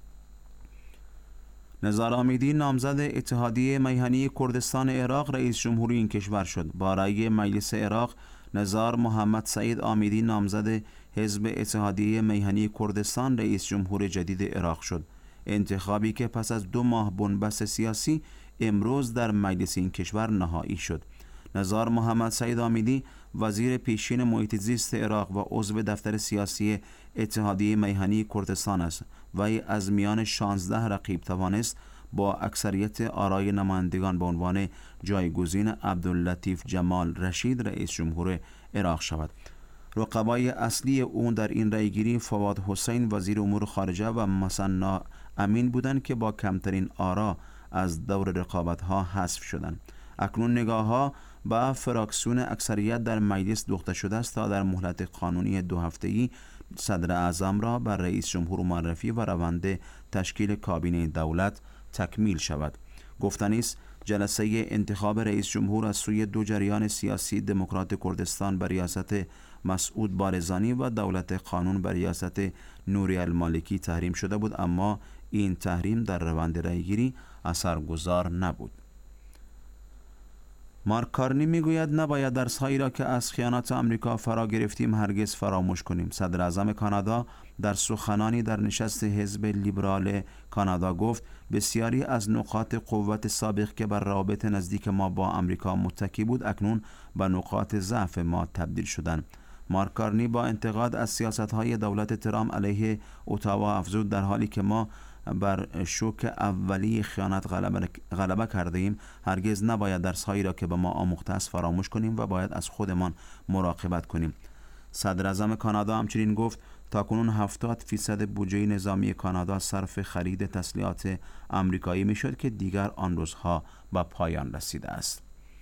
نزار امیدی نامزد اتحادیه میهنی کردستان عراق رئیس جمهوری این کشور شد. با رأی مجلس عراق نزار محمد سعید امیدی نامزد حزب اتحادیه میهنی کردستان رئیس جمهور جدید عراق شد. انتخابی که پس از دو ماه بنبست سیاسی امروز در مجلس این کشور نهایی شد. نزار محمد سعید امیدی وزیر پیشین محیط زیست عراق و عضو دفتر سیاسی اتحادیه میهنی کردستان است و از میان شانزده رقیب توانست با اکثریت آرای نمایندگان به عنوان جایگزین عبداللطیف جمال رشید رئیس جمهور عراق شود. رقبای اصلی او در این رأیگیری فواد حسین وزیر امور خارجه و مثنی امین بودند که با کمترین آرا از دور رقابت‌ها حذف شدند. اکنون نگاه‌ها به فراکسیون اکثریت در مجلس دوخته شده است تا در مهلت قانونی دو هفته‌ای صدر اعظم را بر رئیس جمهور معرفی و روند تشکیل کابینه دولت تکمیل شود. گفتنی است جلسه انتخاب رئیس جمهور از سوی دو جریان سیاسی دموکرات کردستان بر ریاست مسعود بارزانی و دولت قانون بر ریاست نوری المالکی تحریم شده بود، اما این تحریم در روند رأیگیری اثرگذار نبود. مارک کارنی میگوید نباید درس‌هایی را که از خیانات آمریکا فرا گرفتیم هرگز فراموش کنیم. صدر اعظم کانادا در سخنانی در نشست حزب لیبرال کانادا گفت بسیاری از نقاط قوت سابق که بر روابط نزدیک ما با آمریکا متکی بود اکنون به نقاط ضعف ما تبدیل شدند. مارک کارنی با انتقاد از سیاست‌های دولت ترامپ علیه اتاوا افزود در حالی که ما بر شوک اولی خیانت غلبه, غلبه کرده ایم هرگز نباید درس‌هایی را که به ما آموخته است فراموش کنیم و باید از خودمان مراقبت کنیم. صدر اعظم کانادا همچنین گفت تاکنون هفتاد فیصد بودجه نظامی کانادا صرف خرید تسلیحات آمریکایی میشد که دیگر آن روزها به پایان رسیده است.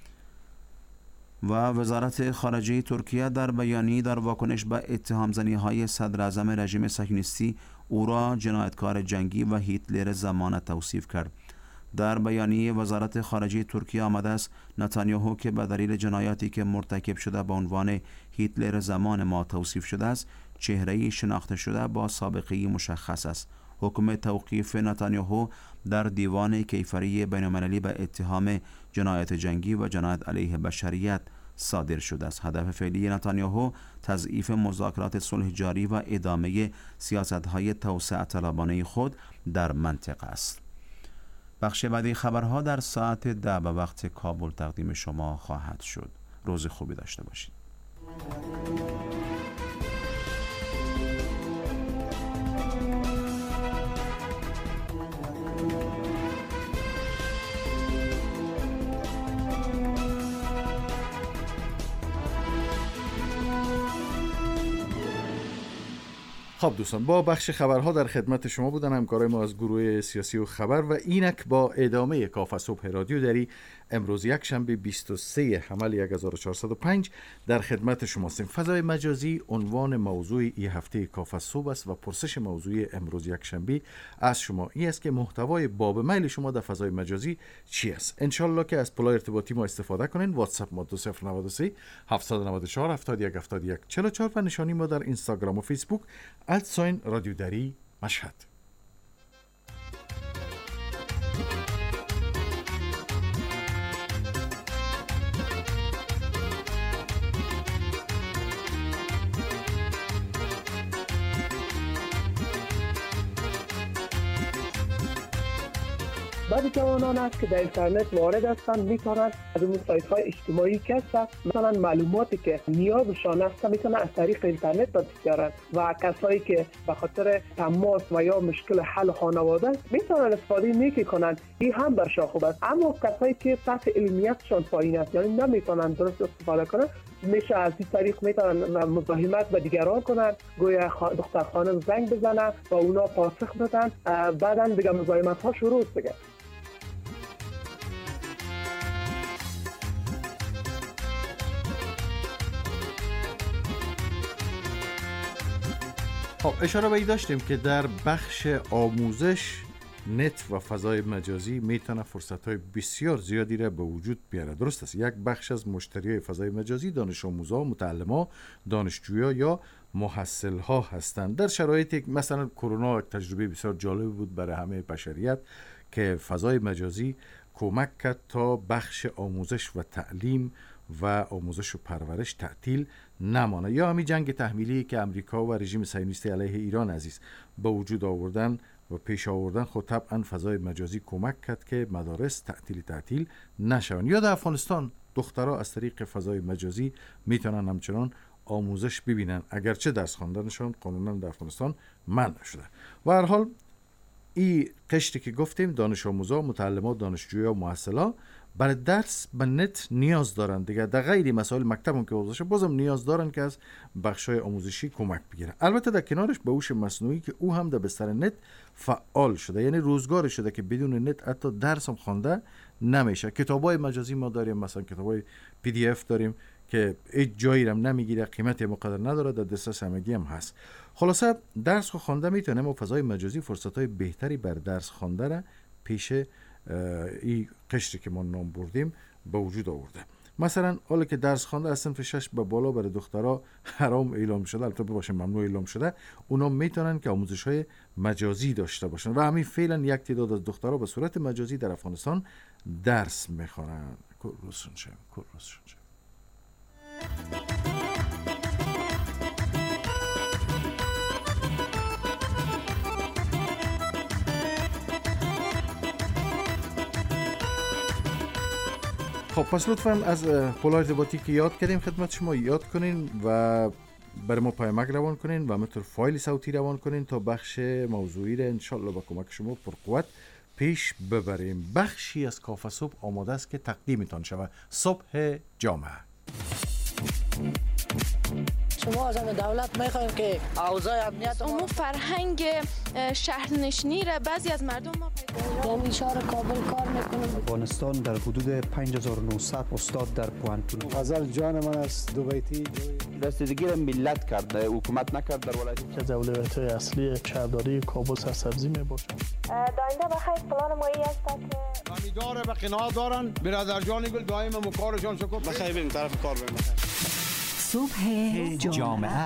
و وزارت خارجه ترکیه در بیانیه‌ای در واکنش به اتهام‌زنی‌های صدر اعظم رژیم صهیونیستی او را جنایتکار جنگی و هیتلر زمان توصیف کرد. در بیانیه وزارت خارجه ترکیه آمده است نتانیاهو که به دلیل جنایاتی که مرتکب شده به عنوان هیتلر زمان ما توصیف شده است چهره‌ای شناخته شده با سابقه مشخص است. حکم توقیف نتانیاهو در دیوان کیفری بین‌المللی به اتهام جنایت جنگی و جنایت علیه بشریت صادر شده است. هدف فعلی نتانیاهو تضعیف مذاکرات صلح جاری و ادامه سیاست‌های توسعه طلبانه خود در منطقه است. بخش بعدی خبرها در ساعت ده به وقت کابل تقدیم شما خواهد شد. روز خوبی داشته باشید. خب دوستان، با بخش خبرها در خدمت شما بودن همکارای ما از گروه سیاسی و خبر و اینک با ادامه کافه صبح رادیو دری امروز یک شنبه بیست و سه حمل هزار و چهارصد و پنج در خدمت شما هستیم. فضای مجازی عنوان موضوع این هفته کافه صبح است و پرسش موضوع امروز یک شنبه از شما این است که محتوای باب میل شما در فضای مجازی چی است؟ انشالله که از پلای ارتباطی ما استفاده کنین. واتساپ ما دو صفر نه سه هفت نه چهار هفت یک هفت یک چهار چهار و نشانی ما در اینستاگرام و فیسبوک ادساین رادیو دری مشهد. بعضی جوانان است که در اینترنت وارد هستند میتونند از اون سایت های اجتماعی که هستند مثلا معلوماتی که نیازشان است میتونند از طریق اینترنت دست بیارند و کسایی که به خاطر تماس و یا مشکل حل خانواده میتونند استفاده نیکی کنند. این هم برشان خوب است. اما کسایی که سطح علمیتشان پایین است یعنی نمیتونند درست استفاده کنند میشه از این طریق میتونن مزاحمت به دیگران کنن، گویا دختر خانم زنگ بزنن و اونا پاسخ بدن، بعدن دیگه مزاحمت ها شروع بشه. خب اشاره به این داشتیم که در بخش آموزش نت و فضای مجازی میتونه فرصت‌های بسیار زیادی را به وجود بیاره. درست است یک بخش از مشتریای فضای مجازی دانش آموزها، متعلم‌ها، دانشجویان یا محصل‌ها هستند. در شرایطی مثلا کرونا یک تجربه بسیار جالب بود برای همه بشریت که فضای مجازی کمک کرد تا بخش آموزش و تعلیم و آموزش و پرورش تعطیل نمانه. یا همین جنگ تحمیلی که امریکا و رژیم صهیونیستی علیه ایران عزیز به وجود آوردن و پیش آوردن، خود طبعا فضای مجازی کمک کرد که مدارس تعطیل تعطیل نشوند. یا در افغانستان دخترها از طریق فضای مجازی میتونن همچنان آموزش ببینن اگرچه درس خواندنشان قانونا در افغانستان منع شده. و هر حال این قشری که گفتیم دانش آموزا، متعلمات، دانشجویا، محصلا برای درس به نت نیاز دارن دیگه. در غیر مسائل مکتب هم که وضعشه بازم نیاز دارن که از بخشای آموزشی کمک بگیرن. البته در کنارش به هوش مصنوعی که او هم در بستر نت فعال شده، یعنی روزگاری شده که بدون نت حتی درس هم خوانده نمیشه. کتابای مجازی ما داریم، مثلا کتابای پی دی اف داریم که هیچ جایی هم نمیگیره، قیمت مقدر نداره، در دسترس همگی هم هست. خلاصه درس خوانده میتونه ما فضای مجازی فرصت‌های بهتری بر درس خوانده را پیش این قشری که ما نام بردیم به وجود آورده. مثلا حالا که درس خوانده از صنف شش به بالا برای دخترها حرام اعلام شده، البته باشه ممنوع اعلام شده، اونا میتونن که آموزش‌های مجازی داشته باشن و همین فعلا یک تعداد از دخترها به صورت مجازی در افغانستان درس میخوانن. کورسون شیم کورسون شیم خب پس لطفاً از پلای ارتباطی که یاد کردیم خدمت شما یاد کنین و برای ما پیامک روان کنین و همینطور فایل صوتی روان کنین تا بخش موضوعی را انشالله با کمک شما پرقوت پیش ببریم. بخشی از کافه صبح آماده است که تقدیمتان شود. صبح جامعه. شما از دولت میخوایم که اوضاع امنیت امور فرهنگ شهرنشینی را بعضی از مردم ما پیدا در شهر کابل کار میکنیم. افغانستان در حدود پنج هزار و نهصد استاد در پوهنتون. غزل جان من است دو بیتی رسیدگی را ملت کرد، حکومت نکرد در ولایت که اولویت‌های اصلی شهرداری کابل سرسبزی میباشد. داینده بخیر پلان ما ای است که امیدواره به قناعت دارن برادر جان گل دائما مکارشان شکر بخیر بریم طرف کار بریم. صبح جامعه.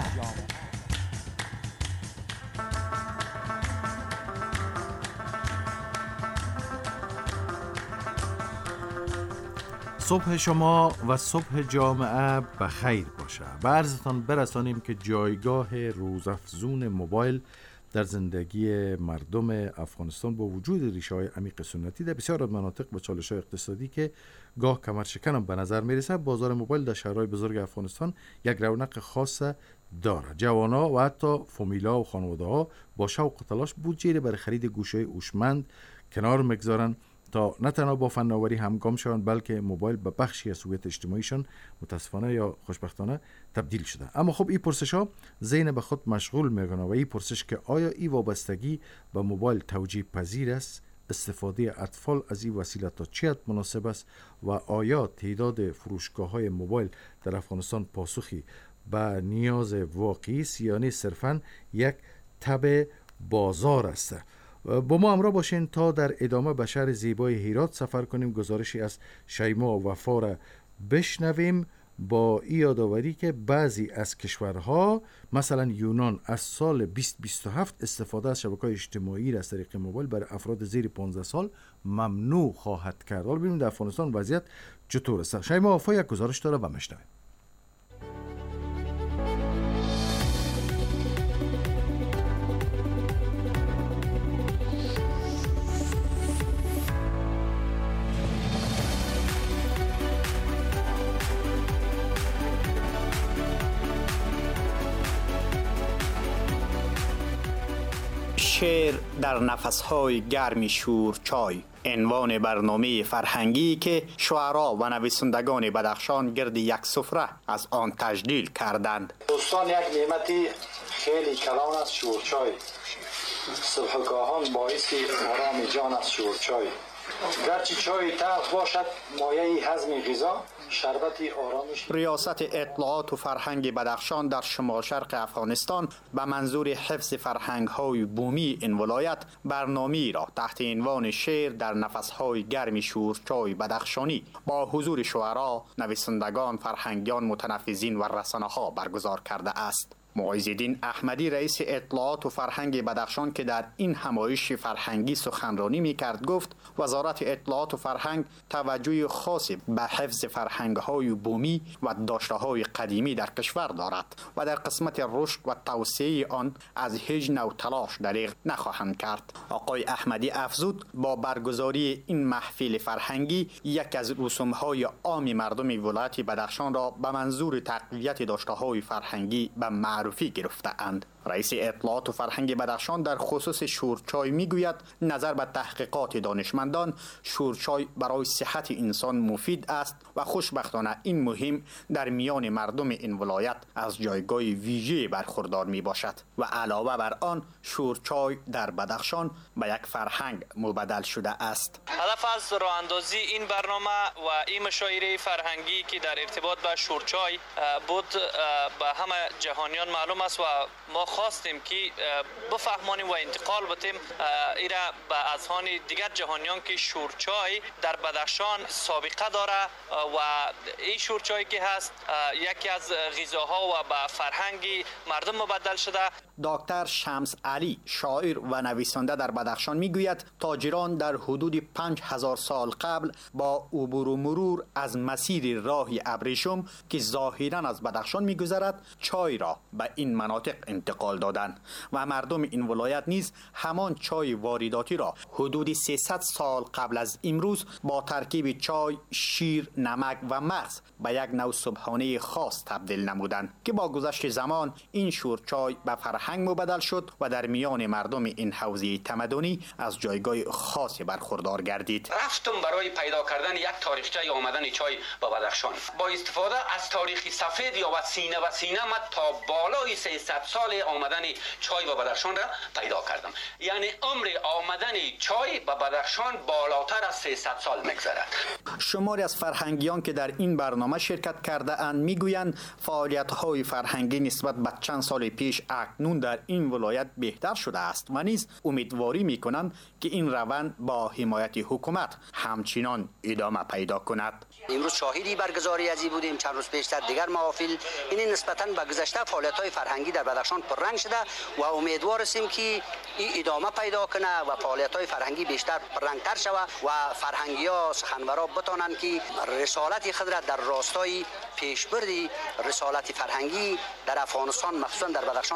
صبح شما و صبح جامعه بخیر باشه. به عرضتان برسانیم که جایگاه روزافزون موبایل در زندگی مردم افغانستان با وجود ریشه‌های عمیق سنتی در بسیار از مناطق و چالش‌های اقتصادی که گاه کمر شکن به نظر میرسه، بازار موبایل در شهرهای بزرگ افغانستان یک رونق خاص داره. جوان‌ها و حتی فامیل‌ها و خانواده‌ها با شوق و تلاش بودجه برای خرید گوشی‌های هوشمند کنار میگذارن تا نه تنها با فناوری همگام شوند بلکه موبایل به بخشی از هویت اجتماعیشان متاسفانه یا خوشبختانه تبدیل شده. اما خب این پرسش ها ذهن به خود مشغول میکنه و این پرسش که آیا این وابستگی به موبایل توجیه پذیر است؟ استفاده اطفال از این وسیله تا چه حد مناسب است و آیا تعداد فروشگاه های موبایل در افغانستان پاسخی به نیاز واقعی است یا نه صرفاً یک تبع بازار است؟ با ما همراه باشین تا در ادامه به شهر زیبای هرات سفر کنیم، گزارشی از شیما وفا را بشنویم با این یادآوری که بعضی از کشورها مثلا یونان از سال بیست بیست و هفت استفاده از شبکه‌های اجتماعی را از طریق موبایل برای افراد زیر پانزده سال ممنوع خواهد کرد. حالا ببینیم در افغانستان وضعیت چطور است. شیما وفا یک گزارش داره و بشنویم. شعر در نفس‌های گرم شور چای، عنوان برنامه فرهنگی که شعرا و نویسندگان بدخشان گرد یک سفره از آن تجلیل کردند. دوستان، یک نعمتی خیلی کلان است شورچای. صبحگاهان باعث آرام جان است شورچای. گرچه چای تلخ باشد مایه هضم غذا، شربت آرامش. ریاست اطلاعات و فرهنگ بدخشان در شمال شرق افغانستان به منظور حفظ فرهنگ های بومی این ولایت برنامه‌ای را تحت عنوان شعر در نفس‌های گرم شورچای بدخشانی با حضور شعرا، نویسندگان، فرهنگیان، متنفذین و رسانه‌ها برگزار کرده است. معیزالدین احمدی رئیس اطلاعات و فرهنگ بدخشان که در این همایش فرهنگی سخنرانی می‌کرد گفت وزارت اطلاعات و فرهنگ توجه خاصی به حفظ فرهنگ‌های بومی و داشته‌های قدیمی در کشور دارد و در قسمت رشد و توسعه آن از هیچ نوع تلاش دریغ نخواهند کرد. آقای احمدی افزود با برگزاری این محفل فرهنگی یک از رسوم‌های عام مردم ولایت بدخشان را به منظور تقویت داشته‌های فرهنگی به معرفی گرفته اند. رئیس اطلاعات و فرهنگ بدخشان در خصوص شورچای میگوید نظر به تحقیقات دانشمندان شورچای برای صحت انسان مفید است و خوشبختانه این مهم در میان مردم این ولایت از جایگاه ویژه برخوردار می باشد و علاوه بر آن شورچای در بدخشان به یک فرهنگ مبدل شده است. هدف از راه اندازی این برنامه و این مشاعره فرهنگی که در ارتباط با شورچای بود به همه جهانیان معلوم است و ما خواستیم که بفهمانیم و انتقال بدیم ایرا به اذهان دیگر جهانیان که شورچای در بدخشان سابقه داره و این شورچای که هست یکی از غذاها و به فرهنگ مردم مبدل شده. دکتر شمس علی شاعر و نویسنده در بدخشان میگوید تاجران در حدود پنج هزار سال قبل با عبور و مرور از مسیر راه ابریشم که ظاهرا از بدخشان میگذرد چای را به این مناطق انتقال دادند و مردم این ولایت نیز همان چای وارداتی را حدود سیصد سال قبل از امروز با ترکیب چای، شیر، نمک و مغز به یک نوع صبحانه خاص تبدیل نمودند که با گذشت زمان این شورچای به فرهنگ مبدل شد و در میان مردم این حوزه تمدنی از جایگاه خاصی برخوردار گردید. رفتم برای پیدا کردن یک تاریخچه آمدن چای به بدخشان با استفاده از تاریخ سفید یا و سینه و سینه ما تا بالای سیصد سال آمدن چای به بدخشان را پیدا کردم. یعنی عمر آمدن چای به بدخشان بالاتر از سیصد سال میگذرد. شماری از فرهنگیان که در این برنامه شرکت کرده اند میگویند فعالیت‌های فرهنگی نسبت به چند سال پیش اکنون در این ولایت بهتر شده است و نیز امیدواری میکنند که این روند با حمایت حکومت همچنان ادامه پیدا کند. امروز شاهدی برگزاری ازی بودیم، چند روز پیشتر دیگر محافل. این نسبتاً به گذشته فعالیت‌های فرهنگی در بدخشان پررنگ شده و امیدوار هستیم که این ادامه پیدا کنه و فعالیت‌های فرهنگی بیشتر پررنگتر شود و فرهنگی‌ها سخنورا بتوانند که رسالت خود را در راستای پیشبرد رسالت فرهنگی در افغانستان مخصوصاً در بدخشان انجام.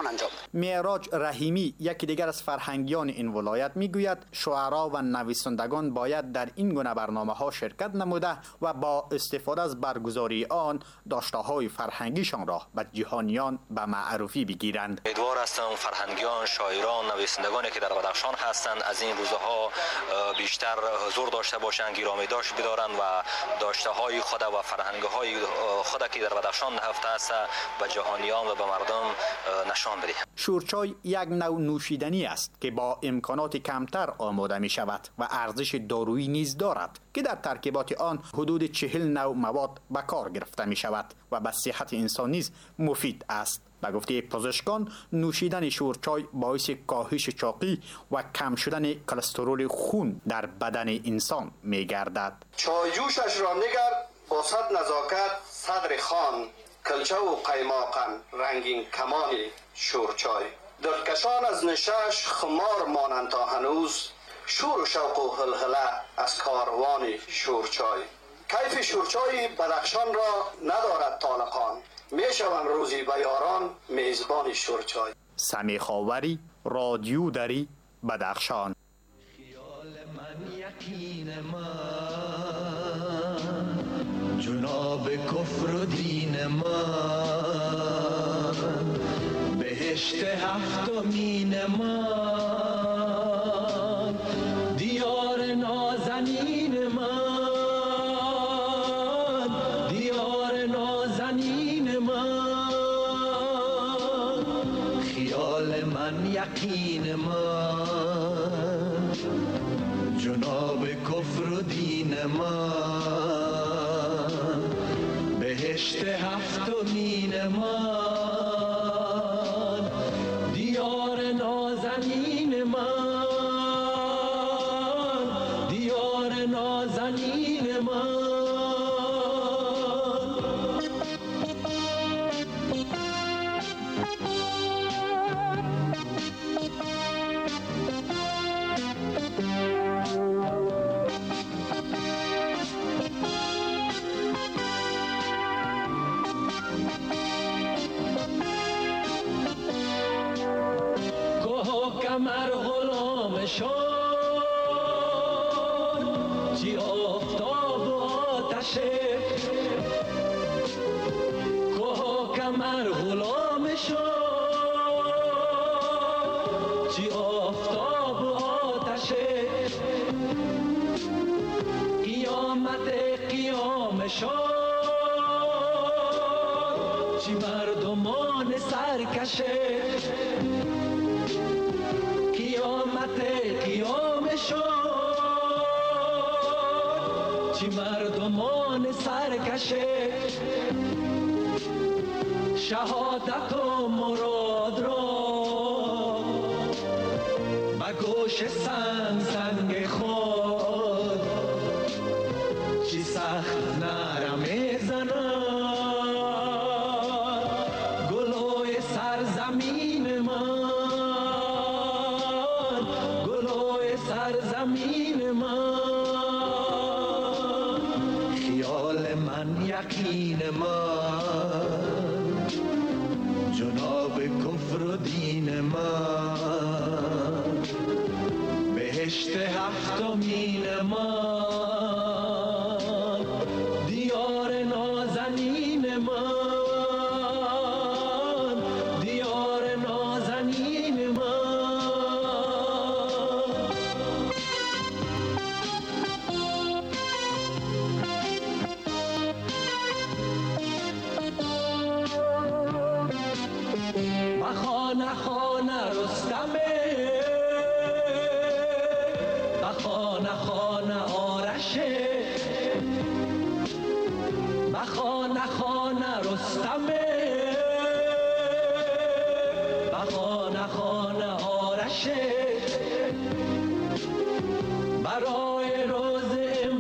معراج رحیمی یکی دیگر از فرهنگیان این ولایت میگوید شاعرها و نویسندگان باید در این گونه برنامه ها شرکت نموده و با استفاده از برگزاری آن داشته های فرهنگیشان را به جهانیان به معرفی بگیرند. امیدوار هستم فرهنگیان، شاعران، نویسندگانی که در بدخشان هستند از این روزها بیشتر حضور داشته باشند، گرامی داشت بدارند و داشته های خود و فرهنگ های خود که در بدخشان نهفته است به جهانیان و به مردم نشان بدهند. شورچای یک نوع نوشیدنی است که با امکانات کمتر آماده می شود و ارزش دارویی نیز دارد که در ترکیبات آن حدود چهل نوع مواد به کار گرفته می شود و به صحت انسان نیز مفید است. به گفته پزشکان نوشیدن شورچای باعث کاهش چاقی و کم شدن کلسترول خون در بدن انسان می گردد. چای جوشش را نگر با صد نزاکت صدر خان، کلچه و قیماقن رنگین کمان شورچای. درکشان از نشش خمار مانند تا هنوز، شور و شوق و هلهله از کاروان شورچای. کیف شورچای بدخشان را ندارد طالقان، می شوم روزی به یاران میزبان شورچای. سمی خاوری، رادیو دری، بدخشان. خیال من یقین من جناب کفر و دین من، بهشت هفتمین من، دیار نازنین من، دیار نازنین من، خیال من یقین من جناب کفر و دین من، بهشت هفتمین من، دیار نازنین من، دیار نازنین من. کمر غلام شد چی آفتاب و آتشه، که کمر غلام شد چی آفتاب و آتشه، قیامت قیام شد چی مردمان سرکشه، قیامت قیام شد چی مردمان سرکشه، شهادت و مراد را به گوش سنگ سنگ خود چی سخت نرمه زنن، گلوی سرزمین من، سرزمین من، خیال من یقین من جناب کفر و دین من، بهشت هفتمین من، دیار نازنین من، دیار نازنین من. خانه خانه رستمه، خانه خانه آرشه، خانه خانه رستمه، خانه خانه آرشه، برای روز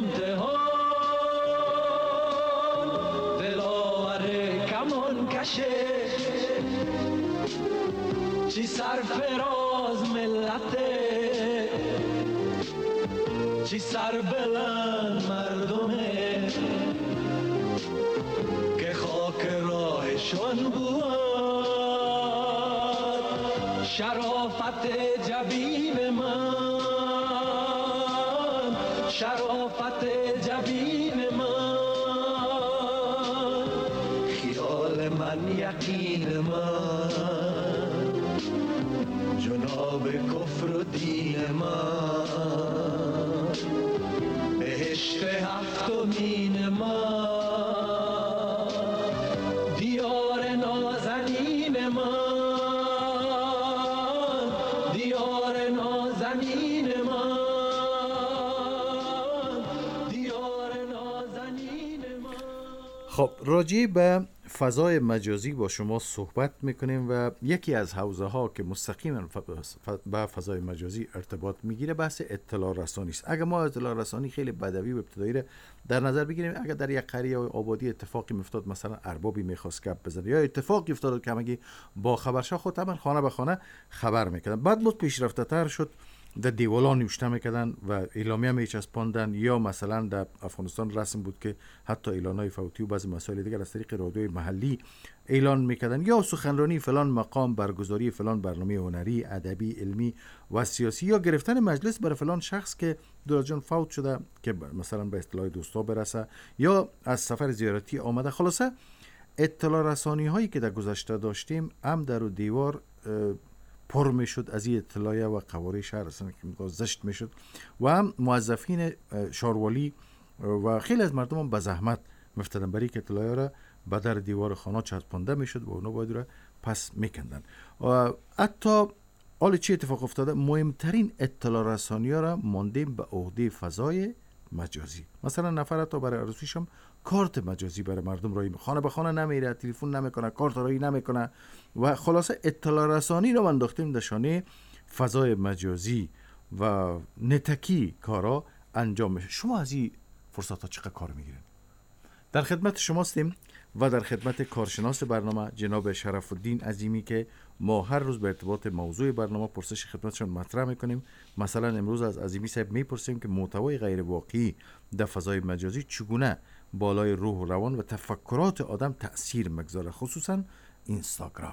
امتحان دلاور کمان کشه، چی سرفراز ملته، چی سر بلند مردمه، که خاک راهشون بود شرافت جبین من، شرافت جبین من، خیال من یقین من، جناب کفر و دین من، بهشت هفتمین من، دیار نازنین من، دیار نازنین من، دیار نازنین من. خب راجع به فضای مجازی با شما صحبت میکنیم و یکی از حوزه ها که مستقیما با فضای مجازی ارتباط میگیره بحث اطلاع رسانی است. اگر ما اطلاع رسانی خیلی بدوی و ابتدایی در نظر بگیریم، اگر در یک قریه یا آبادی اتفاقی میافتاد، مثلا اربابی میخواست گپ بزنه یا اتفاقی افتاد که همگی با خبرشا خود طبعا خانه به خانه خبر میکردن. بعد بود پیشرفته تر شد، در دیوالان نوشته میکردن و اعلامیه میچسباندن، یا مثلا در افغانستان رسم بود که حتی اعلانهای فوتی و بعضی مسائل دیگر از طریق رادیوی محلی اعلان میکردن، یا سخنرانی فلان مقام، برگزاری فلان برنامه هنری، ادبی، علمی و سیاسی، یا گرفتن مجلس برای فلان شخص که دولت جان فوت شده که مثلا به اصطلاح دوستا برسه، یا از سفر زیارتی آمده. خلاصه اطلاع رسانی هایی که در گذشته داشتیم هم در و دیوار پر میشد از این اطلاعیه و قواره شهر اصلا که زشت میشد و هم موظفین شاروالی و خیلی از مردم هم به زحمت مفتدن برای که اطلاعیه را به در دیوار خانه چسبانده میشد و اونا باید را پس میکندن. و حتی حالا چی اتفاق افتاده؟ مهمترین اطلاع رسانی ها را ماندیم به عهده فضای مجازی. مثلا نفر تا برای عروسیش هم کارت مجازی برای مردم رایی خانه به خانه نمیره، تلفن نمیکنه، کارت رایی نمیکنه و خلاصه اطلاع رسانی رو انداختیم در شانه فضای مجازی و نتکی کارا انجام میشه. شما از این فرصت ها چقدر کار میگیرین؟ در خدمت شما هستیم و در خدمت کارشناس برنامه جناب شرف الدین عظیمی که ما هر روز به ارتباط موضوع برنامه پرسش خدمتشون مطرح میکنیم. مثلا امروز از عظیمی صاحب میپرسیم که محتوای غیر واقعی در فضای مجازی چگونه بالای روح و روان و تفکرات آدم تأثیر مگذاره، خصوصا اینستاگرام.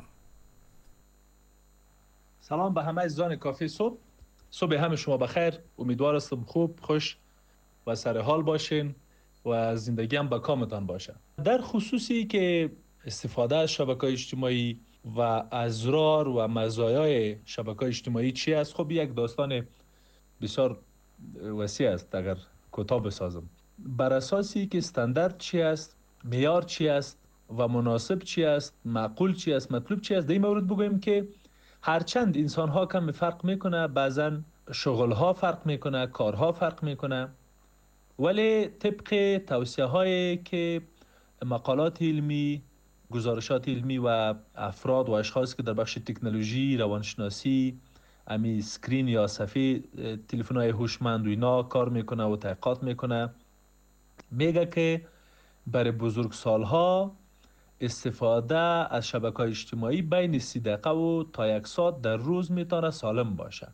سلام به همه عزیزان کافی صبح. صبح همه شما بخیر. امیدوار هستم خوب، خوش و سر حال باشین و زندگی هم با کامتان باشه. در خصوصی که استفاده از شبکه‌های اجتماعی و اضرار و مزایای شبکه‌های اجتماعی چی است؟ خب یک داستان بسیار وسیع است اگر کوتاه بسازم. بر اساسی که استاندارد چی است، معیار چی است و مناسب چی است، معقول چی است، مطلوب چی است، در این مورد بگویم که هرچند انسان ها کم فرق میکنه، بعضا شغل ها فرق میکنه، کارها فرق میکنه، ولی طبق توصیه هایی که مقالات علمی، گزارشات علمی و افراد و اشخاص که در بخش تکنولوژی، روانشناسی، امی سکرین یا صفحه تلفن های هوشمند و اینا کار میکنه و تحقیقات میکنه، میگه که برای بزرگسالها استفاده از شبکه‌های اجتماعی بین سی دقیقه و تا یک ساعت در روز میتونه سالم باشه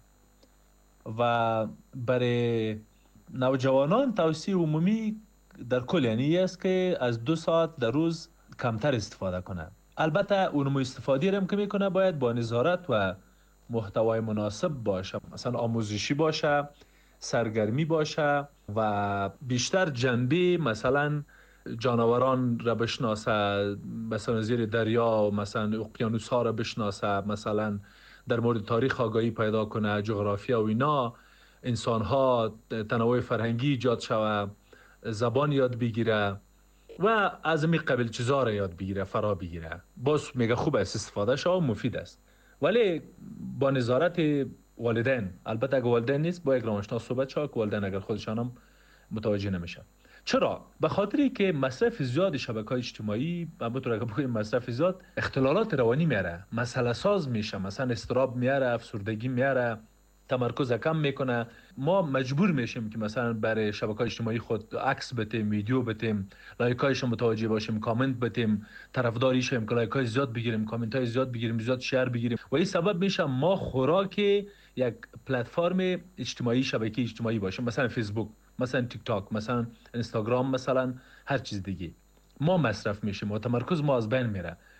و برای نوجوانان توصیه عمومی در کل یعنی است که از دو ساعت در روز کمتر استفاده کنه. البته اونمو استفاده رم که میکنه باید با نظارت و محتوای مناسب باشه، مثلا آموزشی باشه، سرگرمی باشه و بیشتر جنبه مثلا جانوران را بشناسه، مثلا زیر دریا مثلا اقیانوس ها را بشناسه، مثلا در مورد تاریخ آگاهی پیدا کنه، جغرافیا و اینا، انسان ها تنوع فرهنگی ایجاد شوه، زبان یاد بگیره و از این قبیل چیزا را یاد بگیره، فرا بگیره. باز میگه خوب است استفاده شو، مفید است، ولی با نظارت والدین. البته اگه والدین نیست با یک روانشناس صحبت شو که والدین اگر خودشان هم متوجه نمیشن. چرا؟ به خاطری که مصرف زیاد شبکه‌های اجتماعی، البته اگه بگیم مصرف زیاد، اختلالات روانی میاره، مسئله ساز میشه، مثلا استراب میاره، افسردگی میاره، تمرکز کم میکنه. ما مجبور میشیم که مثلا برای شبکه‌های اجتماعی خود عکس بتیم، ویدیو بتیم، لایکایش متوجه باشیم، کامنت بتیم، طرفداری شیم که لایکای زیاد بگیریم، کامنت های زیاد بگیریم، زیاد شیر بگیریم و این سبب میشه ما خوراک یک پلتفرم اجتماعی، شبکه اجتماعی باشیم، مثلا فیسبوک، مثلا تیک تاک، مثلا اینستاگرام، مثلا هر چیز دیگه. ما مصرف میشیم و تمرکز ما از بین میره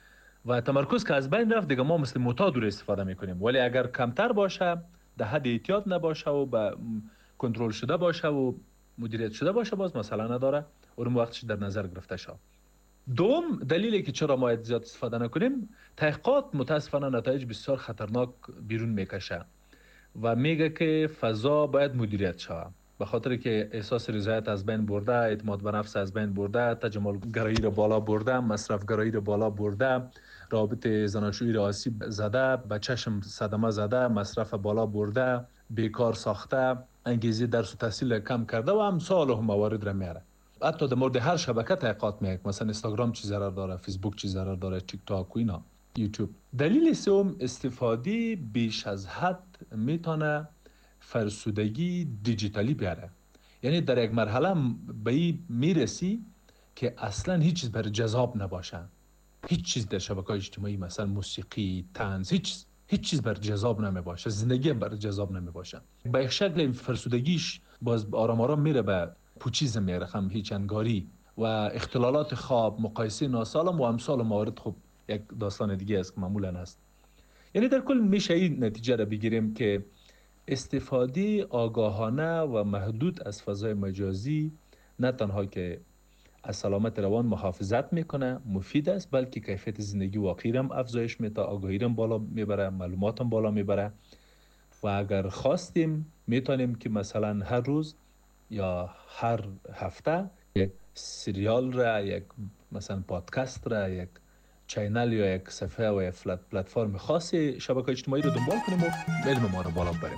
و تمرکز که از بین رفت دیگه ما مثل معتاد استفاده میکنیم. ولی اگر کمتر باشه، در حد احتیاط نباشه و به کنترل شده باشه و مدیریت شده باشه، باز مسئله نداره، اون وقتش در نظر گرفته شد. دوم دلیلی که چرا ما زیاد استفاده نکنیم، تحقیقات متاسفانه نتایج بسیار خطرناک بیرون میکشه و میگه که فضا باید مدیریت شود، به خاطر که احساس رضایت از بین برده، اعتماد به نفس از بین برده، تجمل گرایی رو بالا برده، مصرف گرایی رو بالا برده، رابطه زناشویی رو آسیب زده، به چشم صدمه زده، مصرف بالا برده، بیکار ساخته، انگیزه درس و تحصیل کم کرده و امثال و موارد را میاره. حتی در مورد هر شبکه تحقیقات میگه، مثلا اینستاگرام چی ضرر داره، فیسبوک چی ضرر داره، تیک تاک و اینا، یوتیوب. دلیل سوم استفاده بیش از حد میتونه فرسودگی دیجیتالی بیاره. یعنی در یک مرحله به این میرسی که اصلا هیچ چیز بر جذاب نباشه، هیچ چیز در شبکه‌های اجتماعی مثلا موسیقی، طنز، هیچ هیچ چیز بر جذاب نمیباشه، زندگی بر جذاب نمیباشه. به یک شکل این فرسودگیش باز آرام آرام میره به پوچیزم، میره هم هیچ انگاری و اختلالات خواب، مقایسه ناسالم و امثال موارد. خب یک داستان دیگه است که معمولا هست. یعنی در کل میشه این نتیجه را بگیریم که استفاده آگاهانه و محدود از فضای مجازی نه تنها که از سلامت روان محافظت میکنه، مفید است، بلکه کیفیت زندگی واقعی هم افزایش میده، آگاهی هم بالا میبره، معلومات هم بالا میبره. و اگر خواستیم میتونیم که مثلا هر روز یا هر هفته یک سریال را، یک مثلا پادکست را، یک چینل یا یک صفحه و یک پلتفرم خاص شبکه اجتماعی رو دنبال کنیم و علم ما رو بالا ببریم.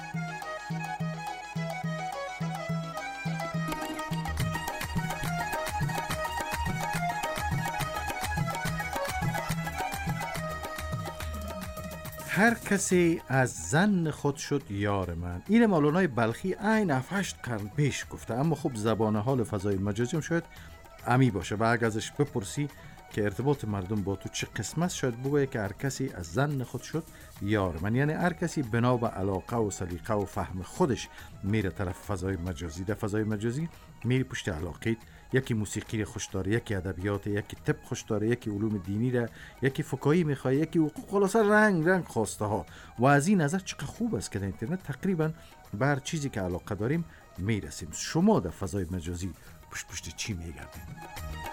هر کسی از زن خود شد یار من. این مولانای بلخی عین هفت قرن پیش گفته، اما خب زبان حال فضای مجازی هم شاید عمی باشه و اگر ازش بپرسی که ارتباط مردم با تو چه قسم است، شاید بگویه که هر کسی از زن خود شد یار من. یعنی هر کسی بنا به علاقه و سلیقه و فهم خودش میره طرف فضای مجازی. در فضای مجازی میری پشت علاقه، یکی موسیقی خوش داره، یکی ادبیات، یکی طب خوش داره، یکی علوم دینی را، یکی فکاهی میخواد، یکی حقوق، خلاصه رنگ رنگ خواسته ها. و از این نظر چقدر خوب است که در اینترنت تقریبا به هر چیزی که علاقه داریم میرسیم. شما در فضای مجازی پشت پشت چی میگردید؟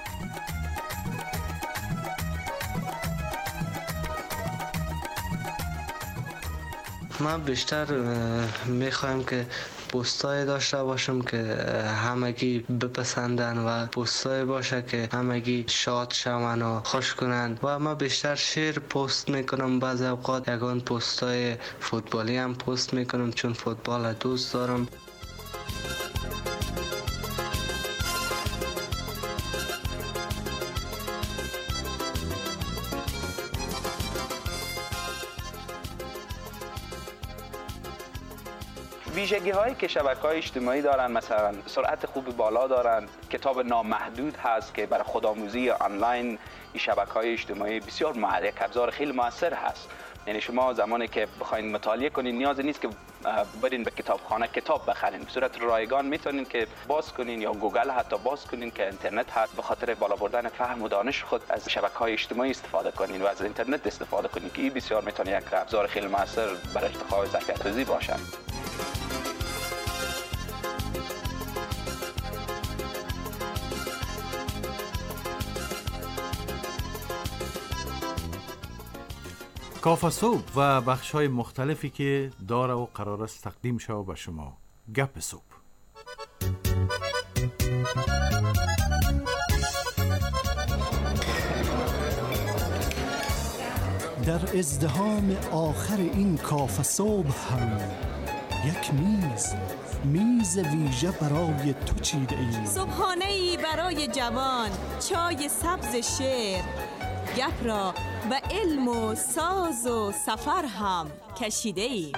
من بیشتر میخوایم که پستای داشته باشم که همگی بپسندن و پستای باشه که همگی شاد شون و خوش کنند. و من بیشتر شعر پست میکنم، بعضی اوقات یگان پستای فوتبالی هم پست میکنم چون فوتبال دوست دارم. ویژگی هایی که شبکه‌های اجتماعی دارن، مثلا سرعت خوب بالا دارن، کتاب نامحدود هست که برای خودآموزی آنلاین این شبکه‌های اجتماعی بسیار معلق ابزار خیلی موثر هست. یعنی شما زمانی که بخواید مطالعه کنین نیاز نیست که برین به کتابخانه کتاب بخرین، به صورت رایگان میتونین که باز کنین یا گوگل حتی باز کنین که اینترنت هست، به خاطر بالا بردن فهم و دانش خود از شبکه‌های اجتماعی استفاده کنین و از اینترنت استفاده کنین که این بسیار میتونه یک ابزار خیلی موثر برای ارتقاء ظرفیت‌پذیری باشه. کافه صبح و بخش‌های مختلفی که داره و قرار است تقدیم شود به شما. گپ صبح. در ازدحام آخر این کافه صبح هم یک میز میز ویژه برای تو چیده ای، صبحانه‌ای برای جوان، چای سبز شعر، گپ را به علم و ساز و سفر هم کشیده ای.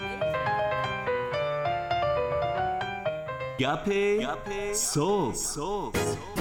گپ صبح.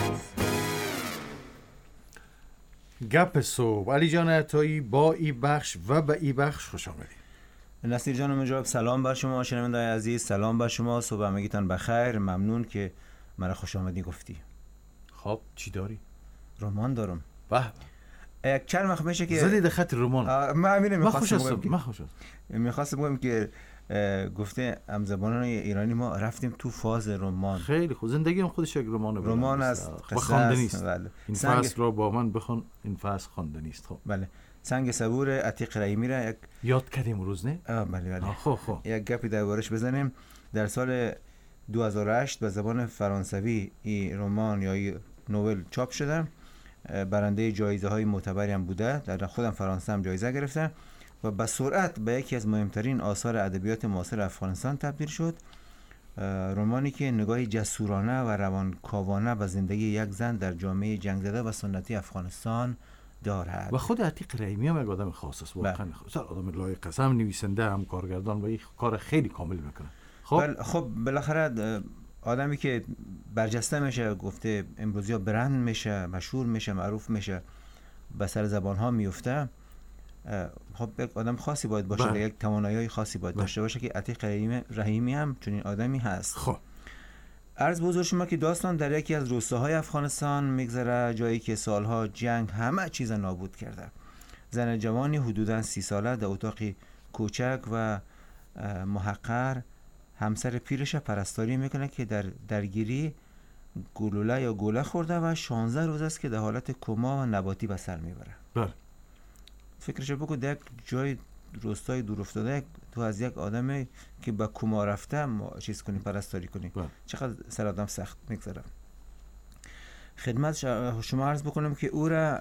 گپ صبح. علی جان عطایی با ای بخش و به ای بخش خوش آمدید. نصیر جان مجاب، سلام بر شما شنوندگان عزیز، سلام بر شما، صبح همگیتان بخیر. ممنون که مرا خوش آمدی گفتی. خب چی داری؟ رمان دارم. به یک چند وقت میشه که زدید خط رمان. من همین می‌خواستم بگم. من خوش است. می‌خواستم بگم که گفته همزبانان ایرانی ما رفتیم تو فاز رمان. خیلی خوب. زندگی هم خودش یک رمان است. رمان است، خواندنی است. بله. این فصل را با من بخوان، این فصل خواندنی است. خب بله. سنگ صبور عتیق رحیمی را یک یاد کردیم روز نه؟ آه بله بله. خب خب. یک گپی دربارش بزنیم. در سال دو هزار و هشت به زبان فرانسوی این رمان یا این نوول چاپ شده. برنده جایزه های معتبری هم بوده. در خودم فرانسه هم جایزه گرفته و به سرعت به یکی از مهمترین آثار ادبیات معاصر افغانستان تبدیل شد. رمانی که نگاهی جسورانه و روانکاوانه به زندگی یک زن در جامعه جنگ زده و سنتی افغانستان دارد. و خود عتیق رحیمی هم یک آدم خاص است، واقعا خاص آدم لایق است، هم نویسنده هم کارگردان و این کار خیلی کامل میکنه. خب بل خب بالاخره آدمی که برجسته میشه، گفته امروزیا برند میشه، مشهور میشه، معروف میشه، به سر زبان ها میفته، خب یک آدم خاصی باید باشه، بله. یک توانایی خاصی باید بله. داشته باشه که عتیق رحیمی هم چنین آدمی هست. خب عرض بزرگ شما که داستان در یکی از روستاهای افغانستان میگذره، جایی که سالها جنگ همه چیز نابود کرده. زن جوانی حدوداً سی ساله در اتاقی کوچک و محقر همسر پیرش پرستاری میکنه که در درگیری گلوله یا گوله خورده و شانزده روز است که در حالت کما و نباتی به سر میبره. بله. فکرش بگو در یک جای روستای دور افتاده تو از یک آدمی که با کما رفته چیز کنی، پرستاری کنی، بله. چقدر سر آدم سخت میگذره. خدمت شما عرض بکنم که او را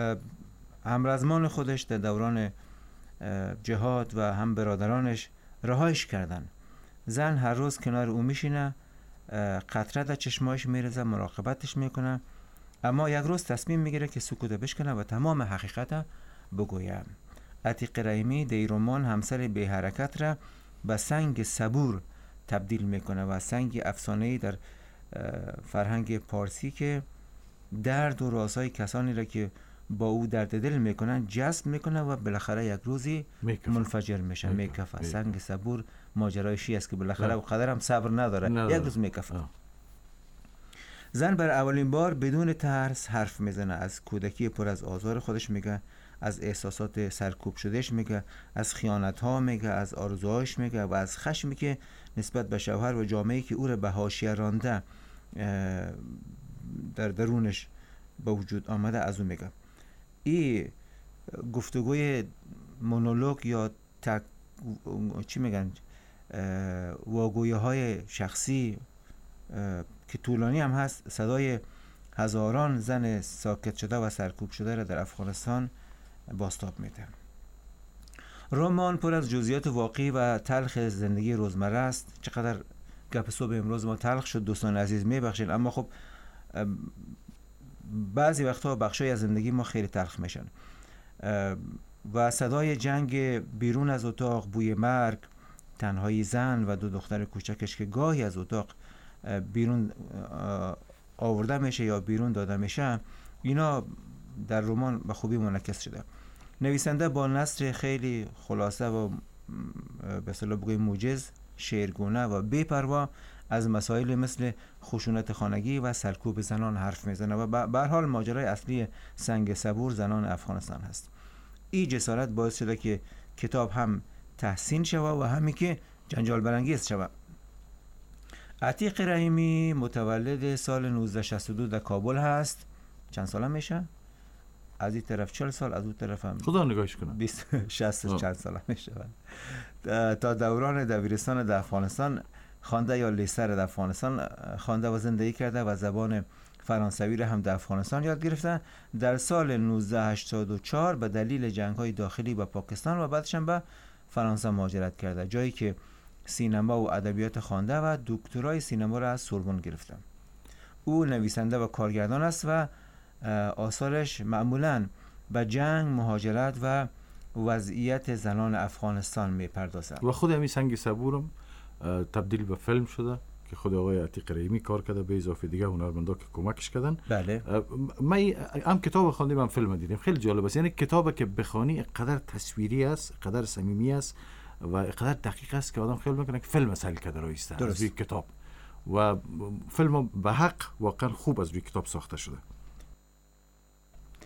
همرزمان خودش در دوران جهاد و هم برادرانش رهایش کردن. زن هر روز کنار او میشینه، قطره در چشمایش میرزه، مراقبتش میکنه، اما یک روز تصمیم میگیره که سکوت بشکنه و تمام حقیقت بگویم. عتیق رحیمی در رمان همسر بی حرکت را به سنگ صبور تبدیل میکنه و سنگ افسانه‌ای در فرهنگ پارسی که درد و رازهای کسانی را که با او درد دل میکنن جذب میکنه و بالاخره یک روزی میکفه. منفجر میشه، میکفه. سنگ صبور ماجرای شی است که بالاخره و قدر هم صبر نداره, نداره. یک روز میکفه. زن بر اولین بار بدون ترس حرف میزنه، از کودکی پر از آزار خودش میگه، از احساسات سرکوب شدهش میگه، از خیانت ها میگه، از آرزوهاش میگه و از خشمی که نسبت به شوهر و جامعه‌ای که او را به حاشیه رانده در درونش به وجود آمده از او میگه. این گفتگوی مونولوگ یا تک چی میگن واگویی های شخصی که طولانی هم هست، صدای هزاران زن ساکت شده و سرکوب شده را در افغانستان بازتاب میده. رمان پر از جزئیات واقعی و تلخ زندگی روزمره است. چقدر گپ صبح امروز ما تلخ شد دوستان عزیز، میبخشید، اما خب بعضی وقتها بخشای از زندگی ما خیلی تلخ میشن و صدای جنگ بیرون از اتاق، بوی مرگ، تنهایی زن و دو دختر کوچکش که گاهی از اتاق بیرون آورده میشه یا بیرون داده میشه، اینا در رمان به خوبی منعکس شده. نویسنده با نثر خیلی خلاصه و به اصطلاح بگویم موجز، شعرگونه و بی‌پروا از مسائل مثل خشونت خانگی و سرکوب زنان حرف میزنه و به هر حال ماجرای اصلی سنگ صبور زنان افغانستان هست. این جسارت باعث شده که کتاب هم تحسین شوه و همی که جنجال برانگیز شوه. عتیق رحیمی متولد سال نوزده شصت و دو در کابل هست. چند ساله میشه؟ از این طرف چهل سال، از اون طرف هم خدا نگاهش کنه بیست شصت چند ساله میشه. تا دوران دبیرستان در افغانستان خوانده یا لیسر در افغانستان خوانده و زندگی کرده و زبان فرانسوی را هم در افغانستان یاد گرفته. در سال نوزده هشتاد و چهار به دلیل جنگ‌های داخلی با پاکستان و بعدش هم به فرانسه مهاجرت کرده، جایی که سینما و ادبیات خوانده و دکترای سینما را از سوربن گرفته. او نویسنده و کارگردان است و آثارش معمولاً به جنگ، مهاجرت و وضعیت زنان افغانستان میپردازد. و خود همین سنگ صبورم تبدیل به فیلم شده که خود آقای عتیق رحیمی کار کرده، به اضافه دیگه هنرمندا که کمکش کردن. بله. من هم کتاب خواندم هم فیلم دیدم، خیلی جالب است. یعنی کتابی که بخوانی قدر تصویری است، قدر صمیمی است و قدر دقیق است که آدم خیال میکنه که فیلم اصل کرده رایسته از روی کتاب و فیلم به حق واقعا خوب از روی کتاب ساخته شده.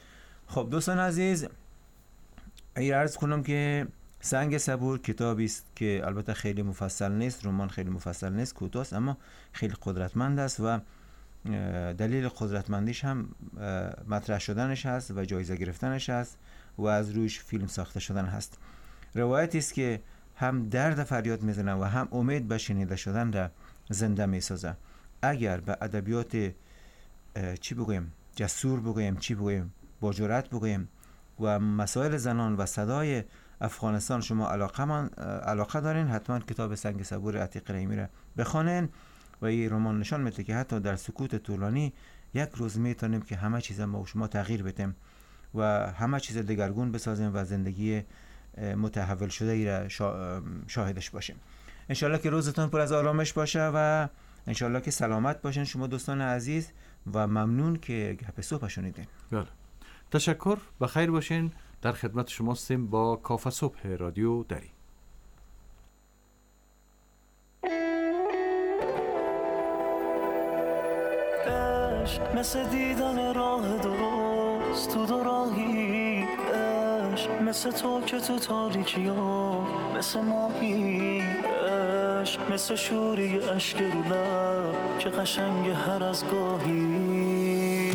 خب دوستان عزیز، ای عرض کنم که سنگ صبور کتابی است که البته خیلی مفصل نیست، رمان خیلی مفصل نیست، کوتاه است، اما خیلی قدرتمند است و دلیل قدرتمندیش هم مطرح شدنش هست و جایزه گرفتنش هست و از روش فیلم ساخته شدن هست. روایتی است که هم درد فریاد میزنه و هم امید به شنیده شدن را زنده میسازه. اگر به ادبیات چی بگویم، جسور بگویم، چی بگویم، با جرأت بگویم و مسائل زنان و صدای افغانستان شما علاقه من علاقه دارین، حتما کتاب سنگ صبور عتیق رحیمی را بخوانین و این رمان نشان میده که حتی در سکوت طولانی یک روز میتونیم که همه چیز ما و شما تغییر بدیم و همه چیز دگرگون بسازیم و زندگی متحول شده ای را شاهدش باشیم. انشالله که روزتون پر از آرامش باشه و انشالله که سلامت باشین شما دوستان عزیز و ممنون که گپ صبح شنیدین. بله. تشکر، بخیر باشین. در خدمت شما هستیم با کافه صبح رادیو دری. عشق مثل دیدن راه درست تو دو راهی، عشق مثل تو که تو تاریکی ها مثل ماهی، عشق مثل شوری عشق رو لب که قشنگ هر از گاهی،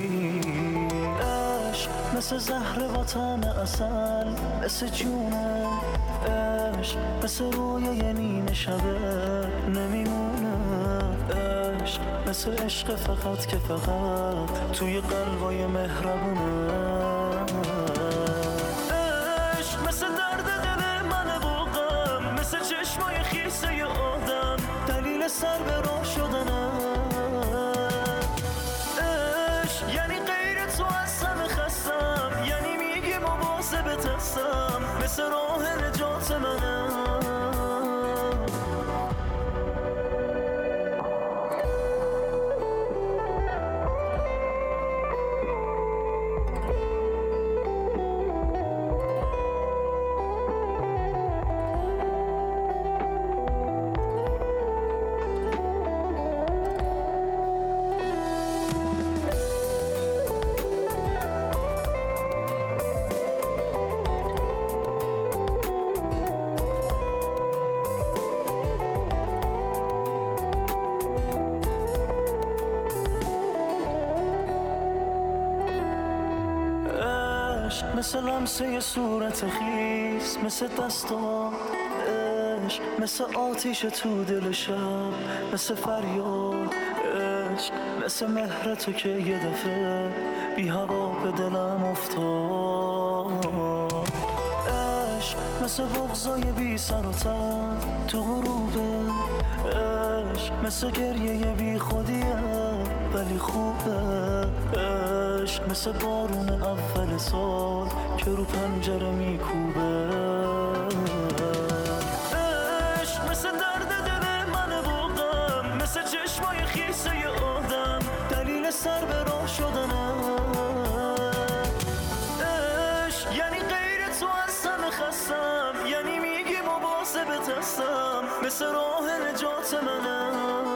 عشق مثل زهر وطن اصل مثل جونه، عشق مثل رویای نیمه شبه نمیمونه، عشق مثل عشق فقط که فقط توی قلبای مهربونه، عشق مثل درد دل من بوغم، مثل چشمای خیسه آدم دلیل سر به راه شدنه، عشق یعنی غیر تو از همه خستم، یعنی میگی مواظبت هستم، مثل راه نجات منه. مثل لمسه صورت خیس، مثل دستا عشق، مثل آتیش تو دل شب، مثل فریاد عشق، مثل مهر تو که یه دفعه بی هوا به دلم افتاد، عشق مثل بغضای بی سر و تن تو غروبه، عشق مثل گریه بی خودیه ولی خوبه، عشق مثل بارون اول سال که رو پنجره میکوبه، عشق مثل درد دل من بوغم، مثل چشمای خیسه آدم دلیل سر به راه شدنه، عشق یعنی غیر تو از همه خستم، یعنی میگی مواظبت هستم، مثل راه نجات منه.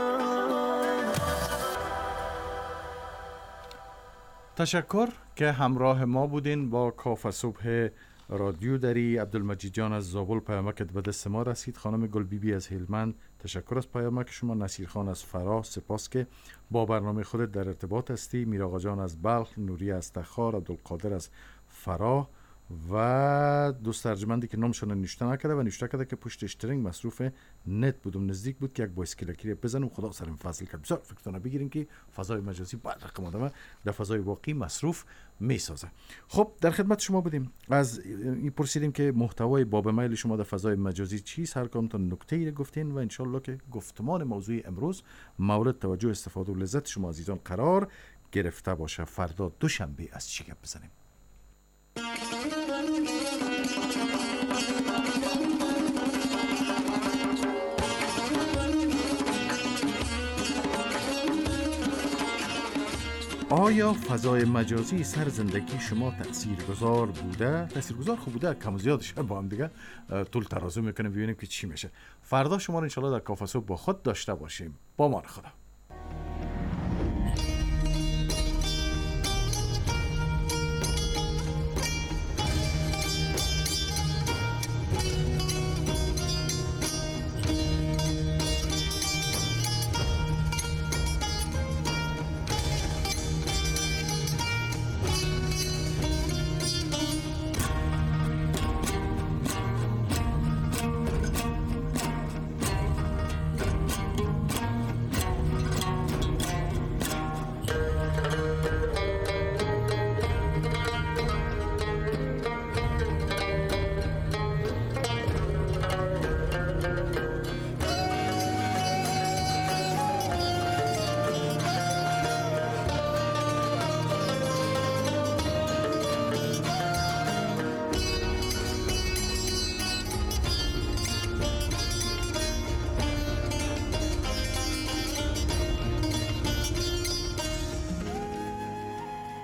تشکر که همراه ما بودین با کافه صبح رادیو دری. عبدالمجید جان از زابل پیامکت به دست ما رسید. خانم گل بی بی از هلمند تشکر از پیامک شما. نصیر خان از فراه سپاس که با برنامه خودت در ارتباط هستی. میر آقا جان از بلخ، نوری از تخار، عبدالقادر از فراه و دوست ارجمندی که نامشون نوشته نکرده و نوشته کرده که پشت اشترینگ مصروف نت بودم، نزدیک بود که یک بایسکلکی بزنم، خدا سرم فضل کرد. بسیار فکرتونه بگیریم که فضای مجازی بعد رقم آدمه در فضای واقعی مصروف میسازه. خب در خدمت شما بودیم. از این پرسیدیم که محتوای باب میل شما در فضای مجازی چیست، هر کامتون نکته‌ای رو گفتین و انشالله که گفتمان موضوع امروز مورد توجه استفاده و لذت شما عزیزان قرار گرفته باشه. فردا دوشنبه از چی گپ بزنیم؟ آیا فضای مجازی سر زندگی شما تاثیرگذار بوده؟ تاثیرگذار خوب بوده؟ کم و زیادش با هم دیگه طول ترازو میکنیم ببینیم که چی میشه. فردا شما رو انشالله در کافه صبح با خود داشته باشیم. با مان خدا.